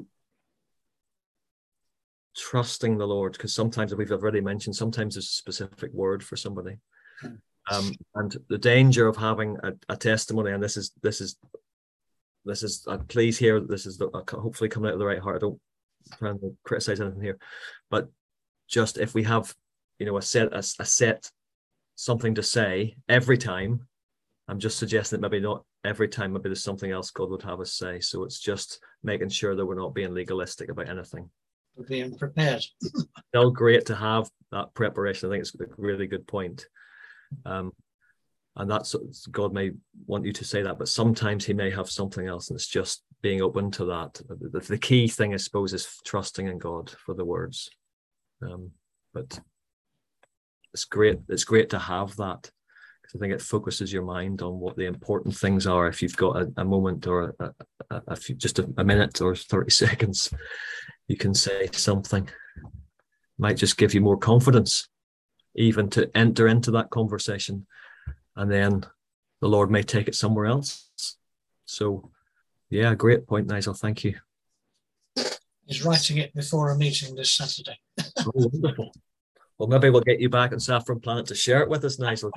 trusting the Lord, because sometimes, we've already mentioned, sometimes there's a specific word for somebody, um, and the danger of having a, a testimony. And this is this is this is uh, please hear this is the, uh, hopefully coming out of the right heart. I don't. Trying to criticize anything here, but just if we have, you know, a set a, a set something to say every time, I'm just suggesting that maybe not every time, maybe there's something else God would have us say. So it's just making sure that we're not being legalistic about anything. We're being prepared. Still great to have that preparation. I think it's a really good point. Um, and that's, God may want you to say that, but sometimes he may have something else, and it's just being open to that. The, the key thing, I suppose, is trusting in God for the words. Um, but it's great. It's great to have that, because I think it focuses your mind on what the important things are. If you've got a, a moment or a, a, a few, just a, a minute or thirty seconds, you can say something. Might just give you more confidence, even to enter into that conversation. And then the Lord may take it somewhere else. So, yeah, great point, Nigel. Thank you. He's writing it before a meeting this Saturday. Oh, wonderful. Well, maybe we'll get you back on Saffron Planet to share it with us, Nigel.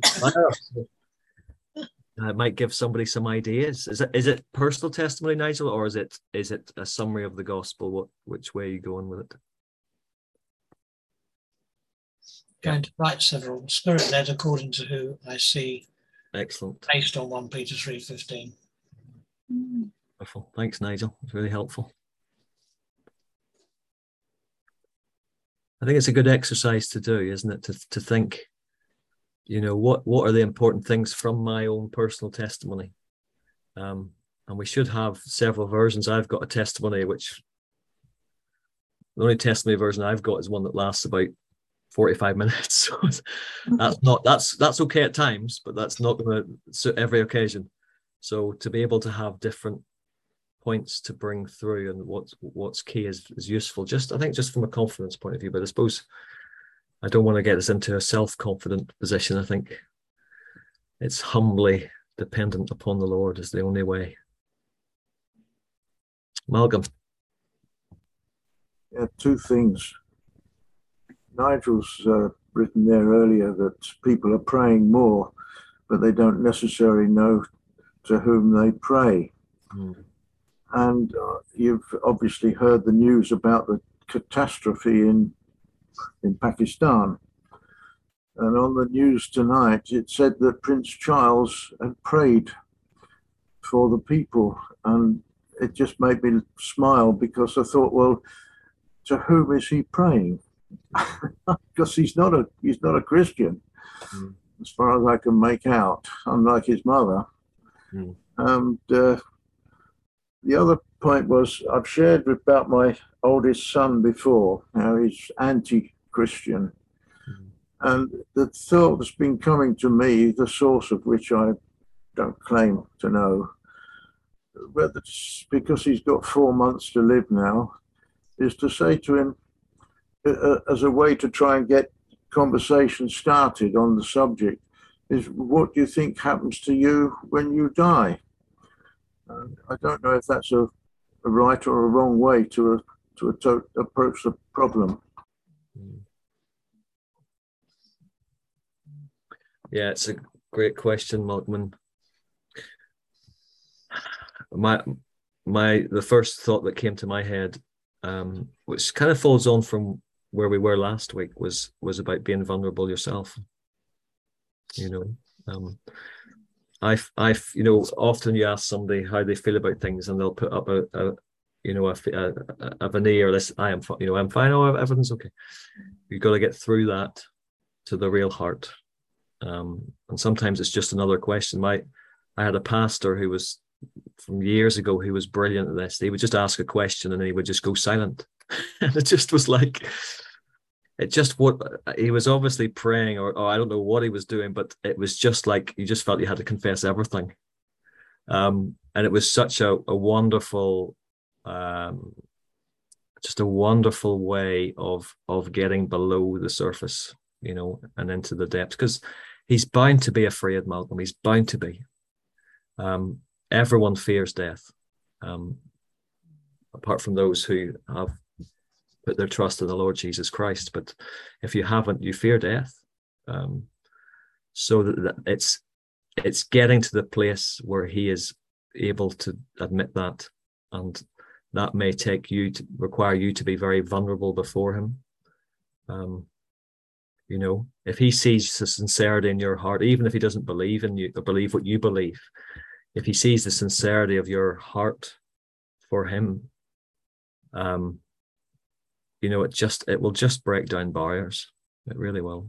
It might give somebody some ideas. Is it is it personal testimony, Nigel, or is it is it a summary of the gospel? What which way are you going with it? Going to write several, spirit-led according to who I see. Excellent. Based on First Peter three fifteen. Wonderful. Thanks, Nigel. It's really helpful. I think it's a good exercise to do, isn't it? To to think, you know, what what are the important things from my own personal testimony? Um, and we should have several versions. I've got a testimony which the only testimony version I've got is one that lasts about forty-five minutes. So that's not that's that's okay at times, but that's not going to suit every occasion. So to be able to have different points to bring through and what's what's key is, is useful. Just I think just from a confidence point of view, but I suppose I don't want to get us into a self-confident position. I think it's humbly dependent upon the Lord is the only way. Malcolm. Yeah, two things. Nigel's uh, written there earlier that people are praying more, but they don't necessarily know to whom they pray. Mm. And uh, you've obviously heard the news about the catastrophe in in Pakistan. And on the news tonight, it said that Prince Charles had prayed for the people, and it just made me smile, because I thought, well, to whom is he praying? Because he's not a he's not a Christian, mm. as far as I can make out, unlike his mother. Mm. And uh, the other point was, I've shared about my oldest son before, how he's anti-Christian. Mm. And the thought that's been coming to me, the source of which I don't claim to know, whether it's because he's got four months to live now, is to say to him, uh, as a way to try and get conversation started on the subject, is, what do you think happens to you when you die? Uh, I don't know if that's a, a right or a wrong way to, a, to, a to approach the problem. Yeah, it's a great question, Malcolm. My, my, the first thought that came to my head, um, which kind of follows on from where we were last week, was was about being vulnerable yourself. You know, um, I've, I've, you know, often you ask somebody how they feel about things, and they'll put up a, a you know, a, a, a veneer. This, I am, you know, I'm fine. Oh, everything's okay. You've got to get through that to the real heart. Um, and sometimes it's just another question. My, I had a pastor who was, from years ago, he was brilliant at this. He would just ask a question and then he would just go silent. And it just was like, it just, what he was obviously praying, or, or I don't know what he was doing, but it was just like, you just felt you had to confess everything. Um, and it was such a, a wonderful, um, just a wonderful way of, of getting below the surface, you know, and into the depths, because he's bound to be afraid, Malcolm. He's bound to be. Um, everyone fears death, um, apart from those who have put their trust in the Lord Jesus Christ. But if you haven't, you fear death. Um, so that it's it's getting to the place where he is able to admit that, and that may take you to require you to be very vulnerable before him. Um, you know, if he sees the sincerity in your heart, even if he doesn't believe in you or believe what you believe, if he sees the sincerity of your heart for him, um, you know, it just, it will just break down barriers. It really will.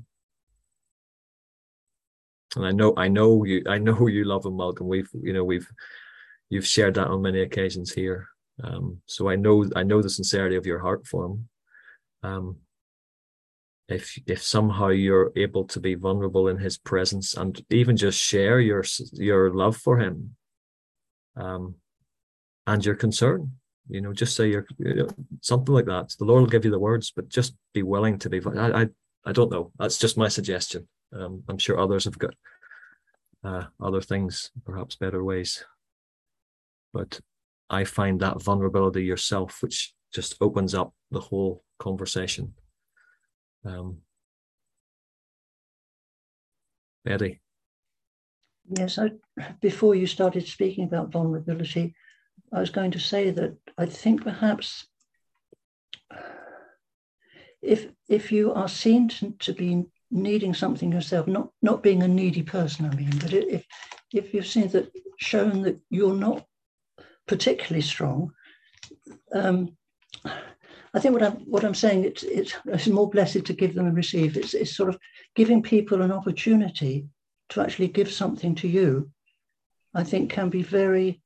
And I know, I know you, I know you love him, Malcolm. We've, you know, we've, you've shared that on many occasions here. Um, so I know, I know the sincerity of your heart for him. Um, if, if somehow you're able to be vulnerable in his presence and even just share your, your love for him, um, and your concern, you know, just say you're, you know, something like that. The Lord will give you the words, but just be willing to be, I, I, I don't know. That's just my suggestion. Um, I'm sure others have got uh, other things, perhaps better ways. But I find that vulnerability yourself, which just opens up the whole conversation. Um, Betty. Yes, I, before you started speaking about vulnerability, I was going to say that I think perhaps if if you are seen to, to be needing something yourself, not not being a needy person, I mean, but if if you've seen that, shown that you're not particularly strong, um, I think what I'm what I'm saying, it's it's, it's more blessed to give than receive. It's it's sort of giving people an opportunity to actually give something to you, I think can be very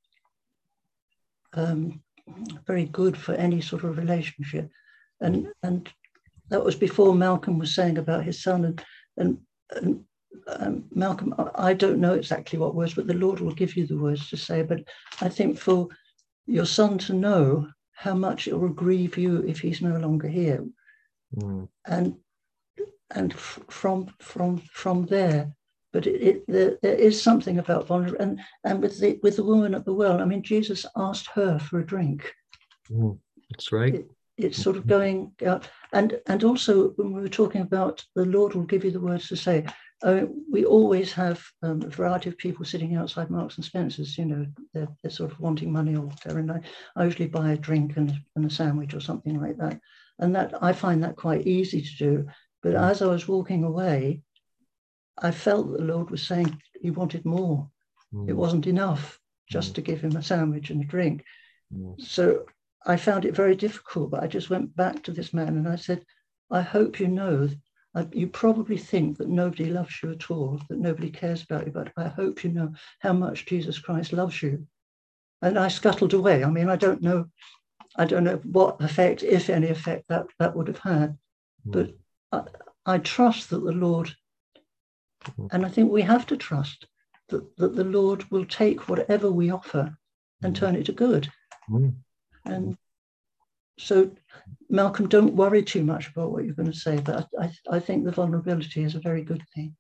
um, very good for any sort of relationship. And and that was before Malcolm was saying about his son. And, and, and um, Malcolm, I don't know exactly what words, but the Lord will give you the words to say. But I think for your son to know how much it will grieve you if he's no longer here. Mm. And and f- from from from there, but it, it there, there is something about vulnerability. And and with the with the woman at the well, I mean, Jesus asked her for a drink. Mm. That's right. It, it's sort of going out, and and also when we were talking about the Lord will give you the words to say. Uh, we always have um, a variety of people sitting outside Marks and Spencer's, you know, they're, they're sort of wanting money or whatever. And I, I usually buy a drink and, and a sandwich or something like that. And that I find that quite easy to do. But mm. as I was walking away, I felt the Lord was saying he wanted more. Mm. It wasn't enough. just mm. to give him a sandwich and a drink. Mm. So I found it very difficult, but I just went back to this man and I said, I hope you know, uh, you probably think that nobody loves you at all, that nobody cares about you, but I hope you know how much Jesus Christ loves you. And I scuttled away. I mean, I don't know, I don't know what effect, if any effect, that, that would have had. Mm. But I, I trust that the Lord, and I think we have to trust that, that the Lord will take whatever we offer and turn it to good. Mm. And so, Malcolm, don't worry too much about what you're going to say, but I, I, I think the vulnerability is a very good thing.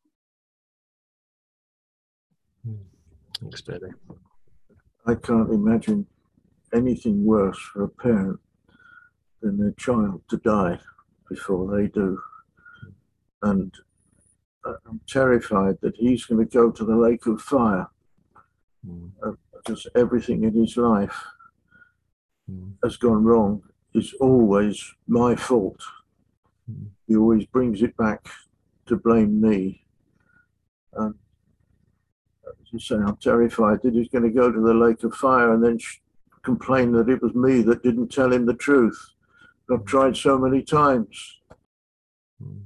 Thanks, Betty. I can't imagine anything worse for a parent than their child to die before they do. And I'm terrified that he's going to go to the lake of fire, Mm. uh, because everything in his life Mm. has gone wrong. It's always my fault. Mm. He always brings it back to blame me. And as you say, I'm terrified that he's going to go to the lake of fire and then sh- complain that it was me that didn't tell him the truth. I've tried so many times. Mm.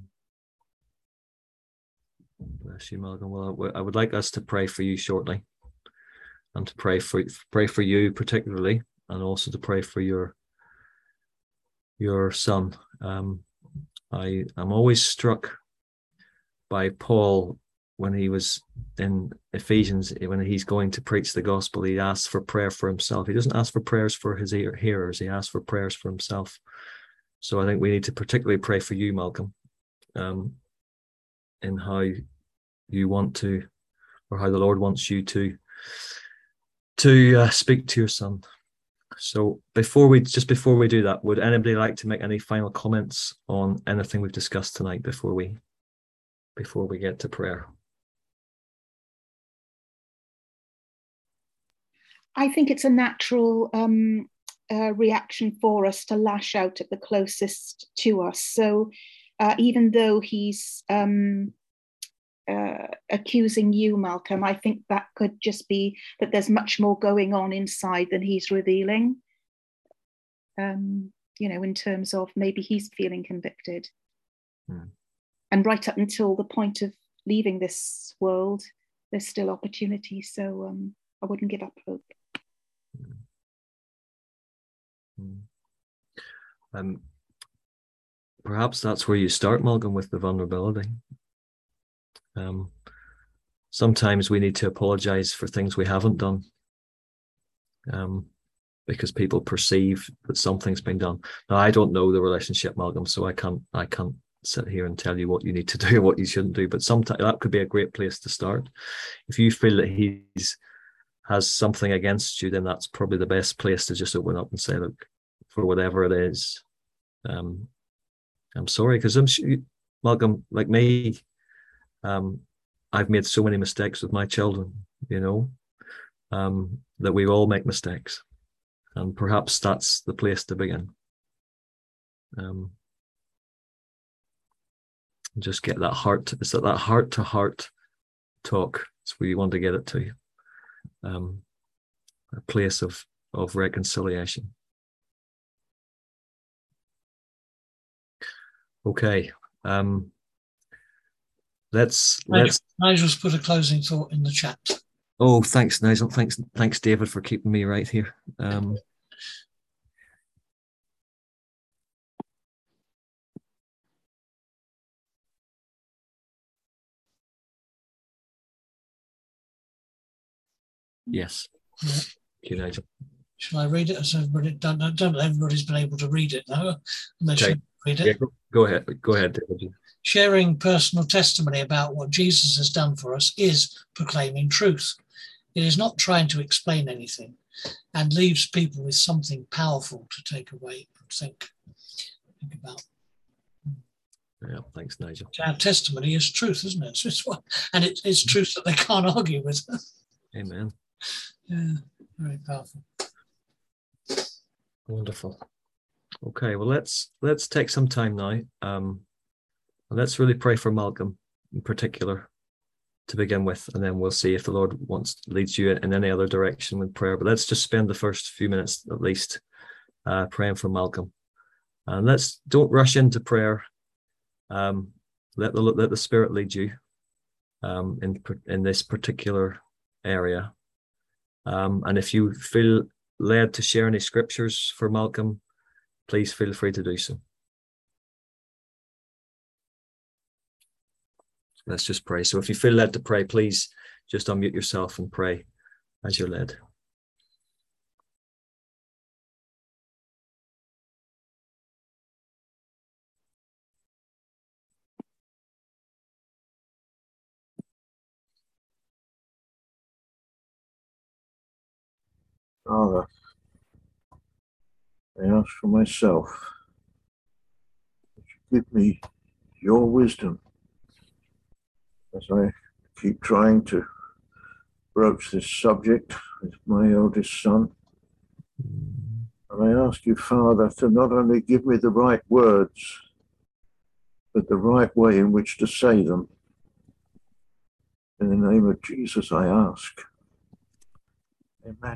Bless you, Malcolm. Well, I would like us to pray for you shortly, and to pray for pray for you particularly, and also to pray for your your son. Um, I am always struck by Paul when he was in Ephesians, when he's going to preach the gospel. He asks for prayer for himself. He doesn't ask for prayers for his hearers. He asks for prayers for himself. So I think we need to particularly pray for you, Malcolm, um, in how you want to, or how the Lord wants you to, to uh, speak to your son. So before we, just before we do that, would anybody like to make any final comments on anything we've discussed tonight before we, before we get to prayer? I think it's a natural um, uh, reaction for us to lash out at the closest to us. So uh, even though he's um, uh, accusing you, Malcolm, I think that could just be that there's much more going on inside than he's revealing. Um, you know, in terms of maybe he's feeling convicted. Hmm. And right up until the point of leaving this world, there's still opportunity. So um, I wouldn't give up hope. Um, perhaps that's where you start, Malcolm, with the vulnerability. Um, sometimes we need to apologize for things we haven't done, um, because people perceive that something's been done. Now, I don't know the relationship, Malcolm, so I can't I can't sit here and tell you what you need to do and what you shouldn't do. But sometimes that could be a great place to start. If you feel that he's has something against you, then that's probably the best place to just open up and say, look, for whatever it is, um, I'm sorry, because I'm sure, Malcolm, like me, um, I've made so many mistakes with my children, you know, um, that we all make mistakes, and perhaps that's the place to begin. Um, just get that heart, it's that, that heart to heart talk. It's where you want to get it to. Um, a place of of reconciliation. Okay, um, let's Nigel, let's. Nigel's put a closing thought in the chat. Oh, thanks, Nigel. Thanks, thanks, David, for keeping me right here. Um, yes. Yeah. Thank you, Nigel. Shall I read it? As everybody, don't, don't everybody's been able to read it now, unless Okay. you read it. Yeah, go, go ahead. Go ahead, David. Sharing personal testimony about what Jesus has done for us is proclaiming truth. It is not trying to explain anything, and leaves people with something powerful to take away and think, think about. Yeah, thanks, Nigel. Our testimony is truth, isn't it? It's what, and it, it's truth that they can't argue with. Amen. Yeah, very powerful. Wonderful. Okay, well, let's let's take some time now. Um, and let's really pray for Malcolm in particular to begin with, and then we'll see if the Lord wants leads you in any other direction with prayer. But let's just spend the first few minutes at least uh, praying for Malcolm, and let's don't rush into prayer. Um, let the let the Spirit lead you um, in in this particular area, um, and if you feel led to share any scriptures for Malcolm, please feel free to do so. Let's just pray. So if you feel led to pray, please just unmute yourself and pray as you're led. Father, I ask for myself that you give me your wisdom as I keep trying to broach this subject with my eldest son. And I ask you, Father, to not only give me the right words, but the right way in which to say them. In the name of Jesus, I ask. Amen.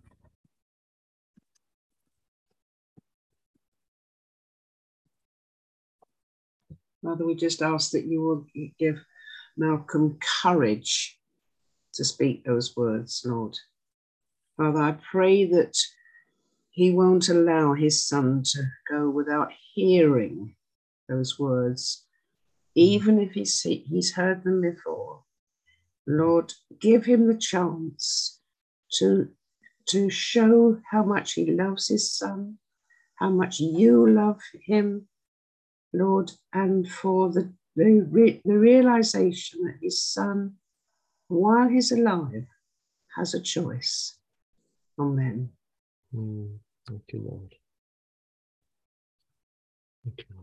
Father, we just ask that you will give Malcolm courage to speak those words, Lord. Father, I pray that he won't allow his son to go without hearing those words, even if he's, he's heard them before. Lord, give him the chance to, to show how much he loves his son, how much you love him, Lord, and for the, the, re, the realization that his son, while he's alive, has a choice. Amen. Mm, thank you, Lord. Thank you, Lord.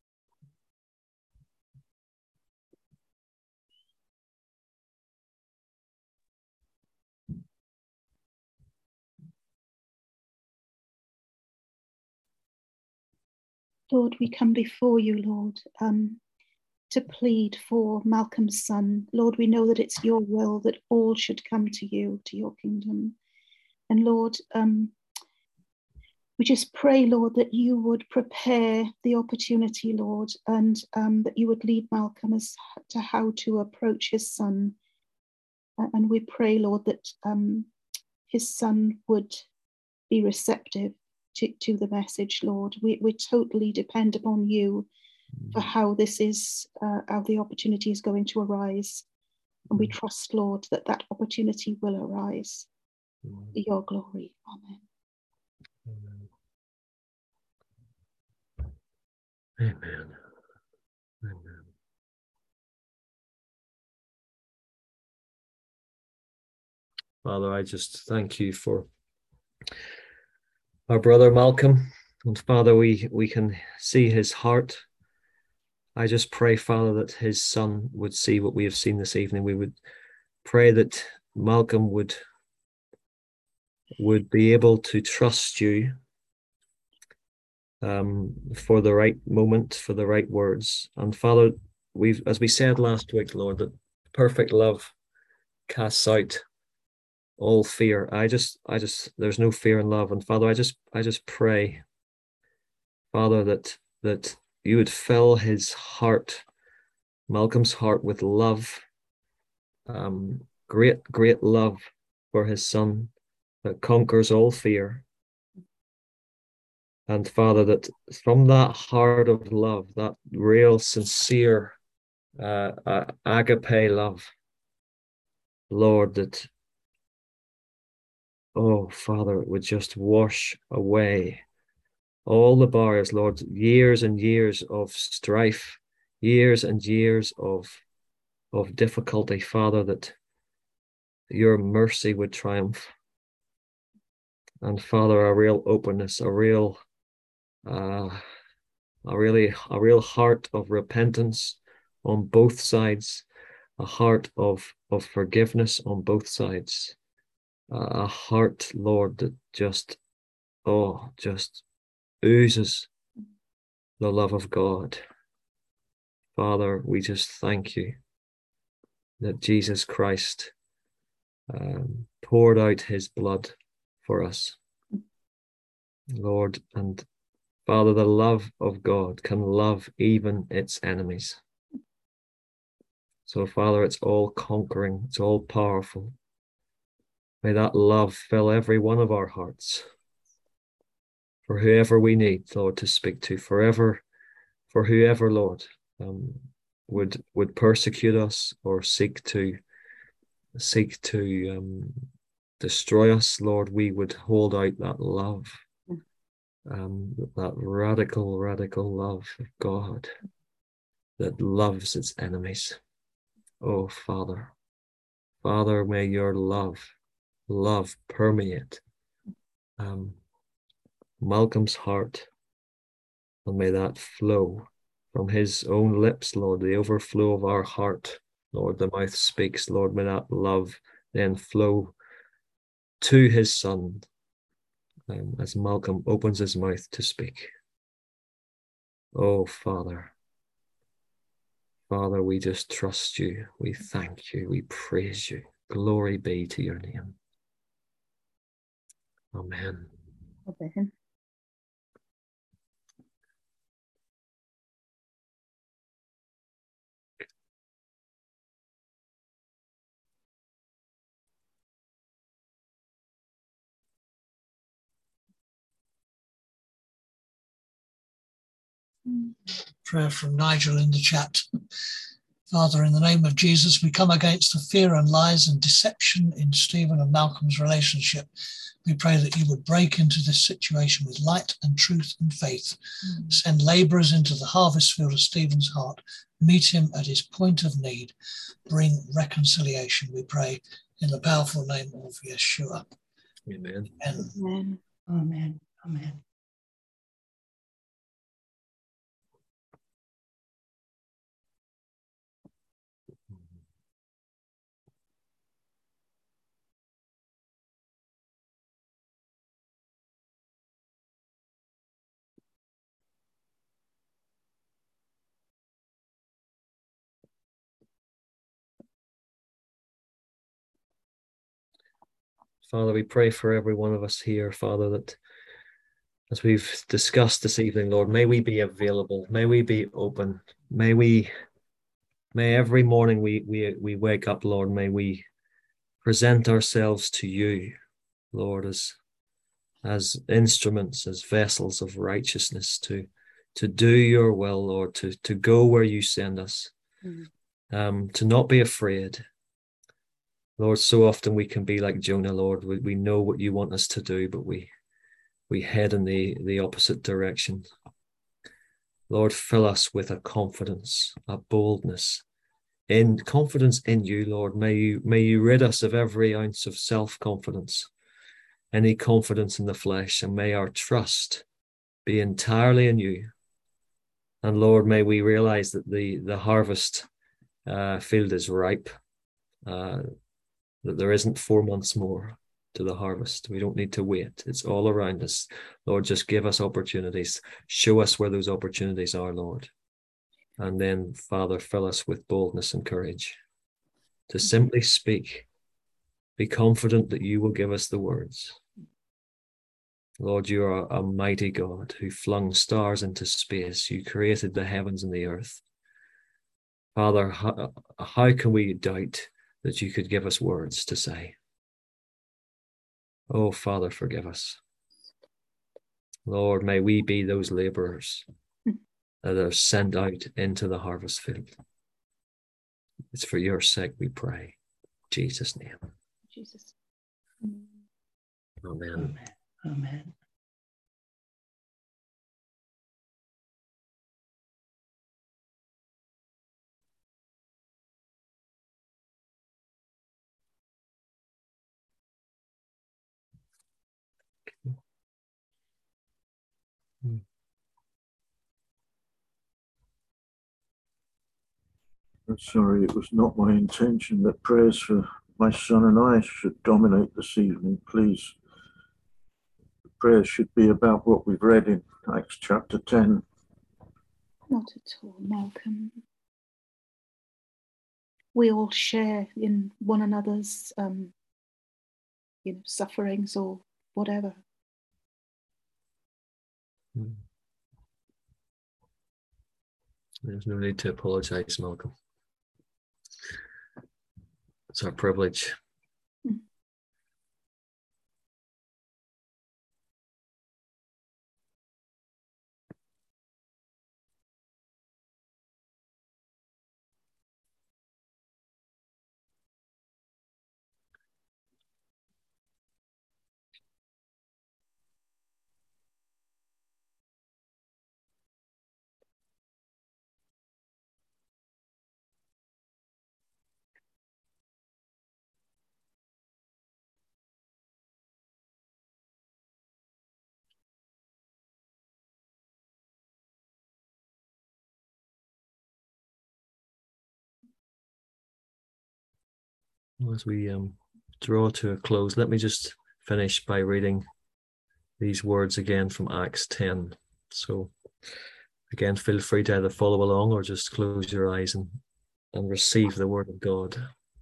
Lord, we come before you, Lord, um, to plead for Malcolm's son. Lord, we know that it's your will that all should come to you, to your kingdom. And Lord, um, we just pray, Lord, that you would prepare the opportunity, Lord, and um, that you would lead Malcolm as to how to approach his son. Uh, and we pray, Lord, that um, his son would be receptive to, to the message, Lord. We, we totally depend upon you for how this is, uh, how the opportunity is going to arise. And we trust, Lord, that that opportunity will arise for your glory. Amen. Amen. Amen. Amen. Father, I just thank you for our brother Malcolm. And Father, we, we can see his heart. I just pray, Father, that his son would see what we have seen this evening. We would pray that Malcolm would, would be able to trust you um, for the right moment, for the right words. And Father, we've, as we said last week, Lord, that perfect love casts out all fear. I just, I just, there's no fear in love. And Father, I just, I just pray, Father, that, that you would fill his heart, Malcolm's heart, with love, um, great, great love for his son that conquers all fear. And Father, that from that heart of love, that real, sincere, uh, uh, agape love, Lord, that, oh, Father, it would just wash away all the bars, Lord, years and years of strife, years and years of, of difficulty, Father, that your mercy would triumph. And Father, a real openness, a real, uh, a really, a real heart of repentance on both sides, a heart of, of forgiveness on both sides, uh, a heart, Lord, that just, oh, just oozes the love of God. Father, we just thank you that Jesus Christ um, poured out his blood for us, Lord. And Father, the love of God can love even its enemies. So, Father, it's all conquering, it's all powerful. May that love fill every one of our hearts for whoever we need, Lord, to speak to, forever, for whoever, Lord, um, would would persecute us or seek to seek to um, destroy us, Lord. We would hold out that love, um, that radical, radical love of God that loves its enemies. Oh, Father, Father, may your love, love permeate um, Malcolm's heart, and may that flow from his own lips, Lord, the overflow of our heart, Lord, the mouth speaks, Lord, may that love then flow to his son um, as Malcolm opens his mouth to speak. Oh, Father, Father, we just trust you, we thank you, we praise you. Glory be to your name. Amen. Amen. Prayer from Nigel in the chat. Father, in the name of Jesus, we come against the fear and lies and deception in Stephen and Malcolm's relationship. We pray that you would break into this situation with light and truth and faith. Mm. Send labourers into the harvest field of Stephen's heart. Meet him at his point of need. Bring reconciliation, we pray, in the powerful name of Yeshua. Amen. Amen. Amen. Amen. Father, we pray for every one of us here, Father, that as we've discussed this evening, Lord, may we be available, may we be open, may we, may every morning we we we wake up, Lord, may we present ourselves to you, Lord, as as instruments, as vessels of righteousness to to do your will, Lord, to to go where you send us, mm-hmm. um, to not be afraid. Lord, so often we can be like Jonah, Lord. We, we know what you want us to do, but we we head in the, the opposite direction. Lord, fill us with a confidence, a boldness, in confidence in you, Lord. May you may you rid us of every ounce of self-confidence, any confidence in the flesh, and may our trust be entirely in you. And Lord, may we realize that the, the harvest uh, field is ripe, uh, that there isn't four months more to the harvest. We don't need to wait. It's all around us. Lord, just give us opportunities. Show us where those opportunities are, Lord. And then, Father, fill us with boldness and courage to simply speak. Be confident that you will give us the words. Lord, you are a mighty God who flung stars into space. You created the heavens and the earth. Father, how, how can we doubt that you could give us words to say? Oh, Father, forgive us. Lord, may we be those laborers that are sent out into the harvest field. It's for your sake we pray. In Jesus' name. Jesus. Amen. Amen. Amen. I'm sorry, it was not my intention that prayers for my son and I should dominate this evening. Please, the prayers should be about what we've read in Acts chapter ten. Not at all, Malcolm. we all share in one another's um, you know, sufferings or whatever. There's no need to apologize, Malcolm. It's our privilege. As we um, draw to a close, let me just finish by reading these words again from Acts ten. So again, feel free to either follow along or just close your eyes and, and receive the word of God.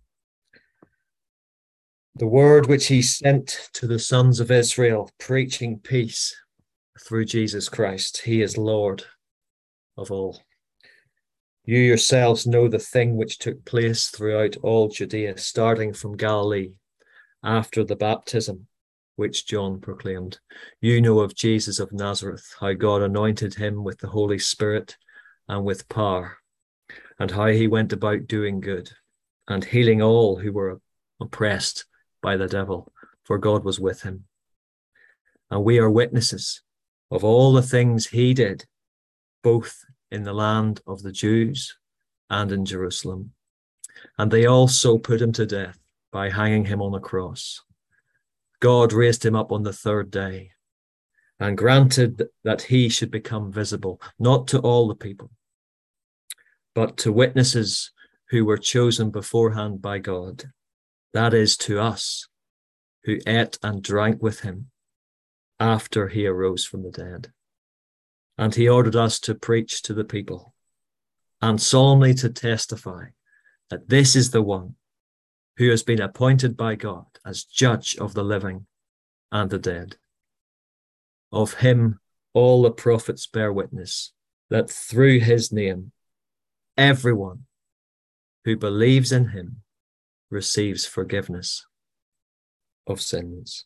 The word which he sent to the sons of Israel, preaching peace through Jesus Christ. He is Lord of all. You yourselves know the thing which took place throughout all Judea, starting from Galilee, after the baptism which John proclaimed. You know of Jesus of Nazareth, how God anointed him with the Holy Spirit and with power, and how he went about doing good and healing all who were oppressed by the devil, for God was with him. And we are witnesses of all the things he did, both in the land of the Jews and in Jerusalem. And they also put him to death by hanging him on a cross. God raised him up on the third day and granted that he should become visible, not to all the people, but to witnesses who were chosen beforehand by God, that is, to us, who ate and drank with him after he arose from the dead. And he ordered us to preach to the people and solemnly to testify that this is the one who has been appointed by God as judge of the living and the dead. Of him all the prophets bear witness that through his name everyone who believes in him receives forgiveness of sins.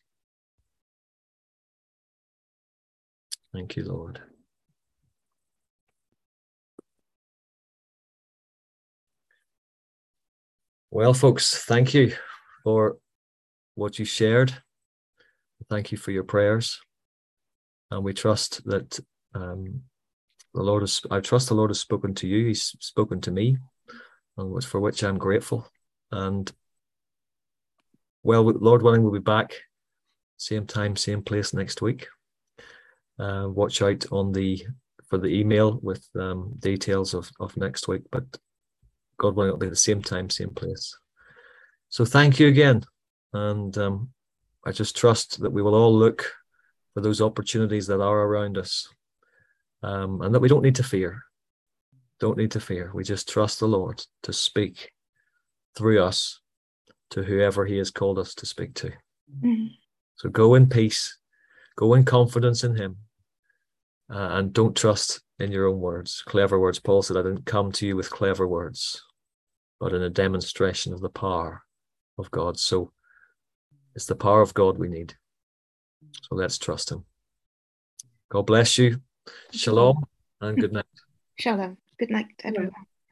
Thank you, Lord. Well, folks, thank you for what you shared. Thank you for your prayers. And we trust that um, the Lord has, I trust the Lord has spoken to you. He's spoken to me, and for which I'm grateful. And well, Lord willing, we'll be back same time, same place next week. Uh, watch out on the for the email with um, details of, of next week. But God willing, it'll be the same time, same place. So thank you again. And um, I just trust that we will all look for those opportunities that are around us, um, and that we don't need to fear. Don't need to fear. We just trust the Lord to speak through us to whoever he has called us to speak to. Mm-hmm. So go in peace, go in confidence in him, uh, and don't trust in your own words, clever words. Paul said, I didn't come to you with clever words, but in a demonstration of the power of God. So it's the power of God we need. So let's trust him. God bless you. Shalom and good night. Shalom. Good night, everyone.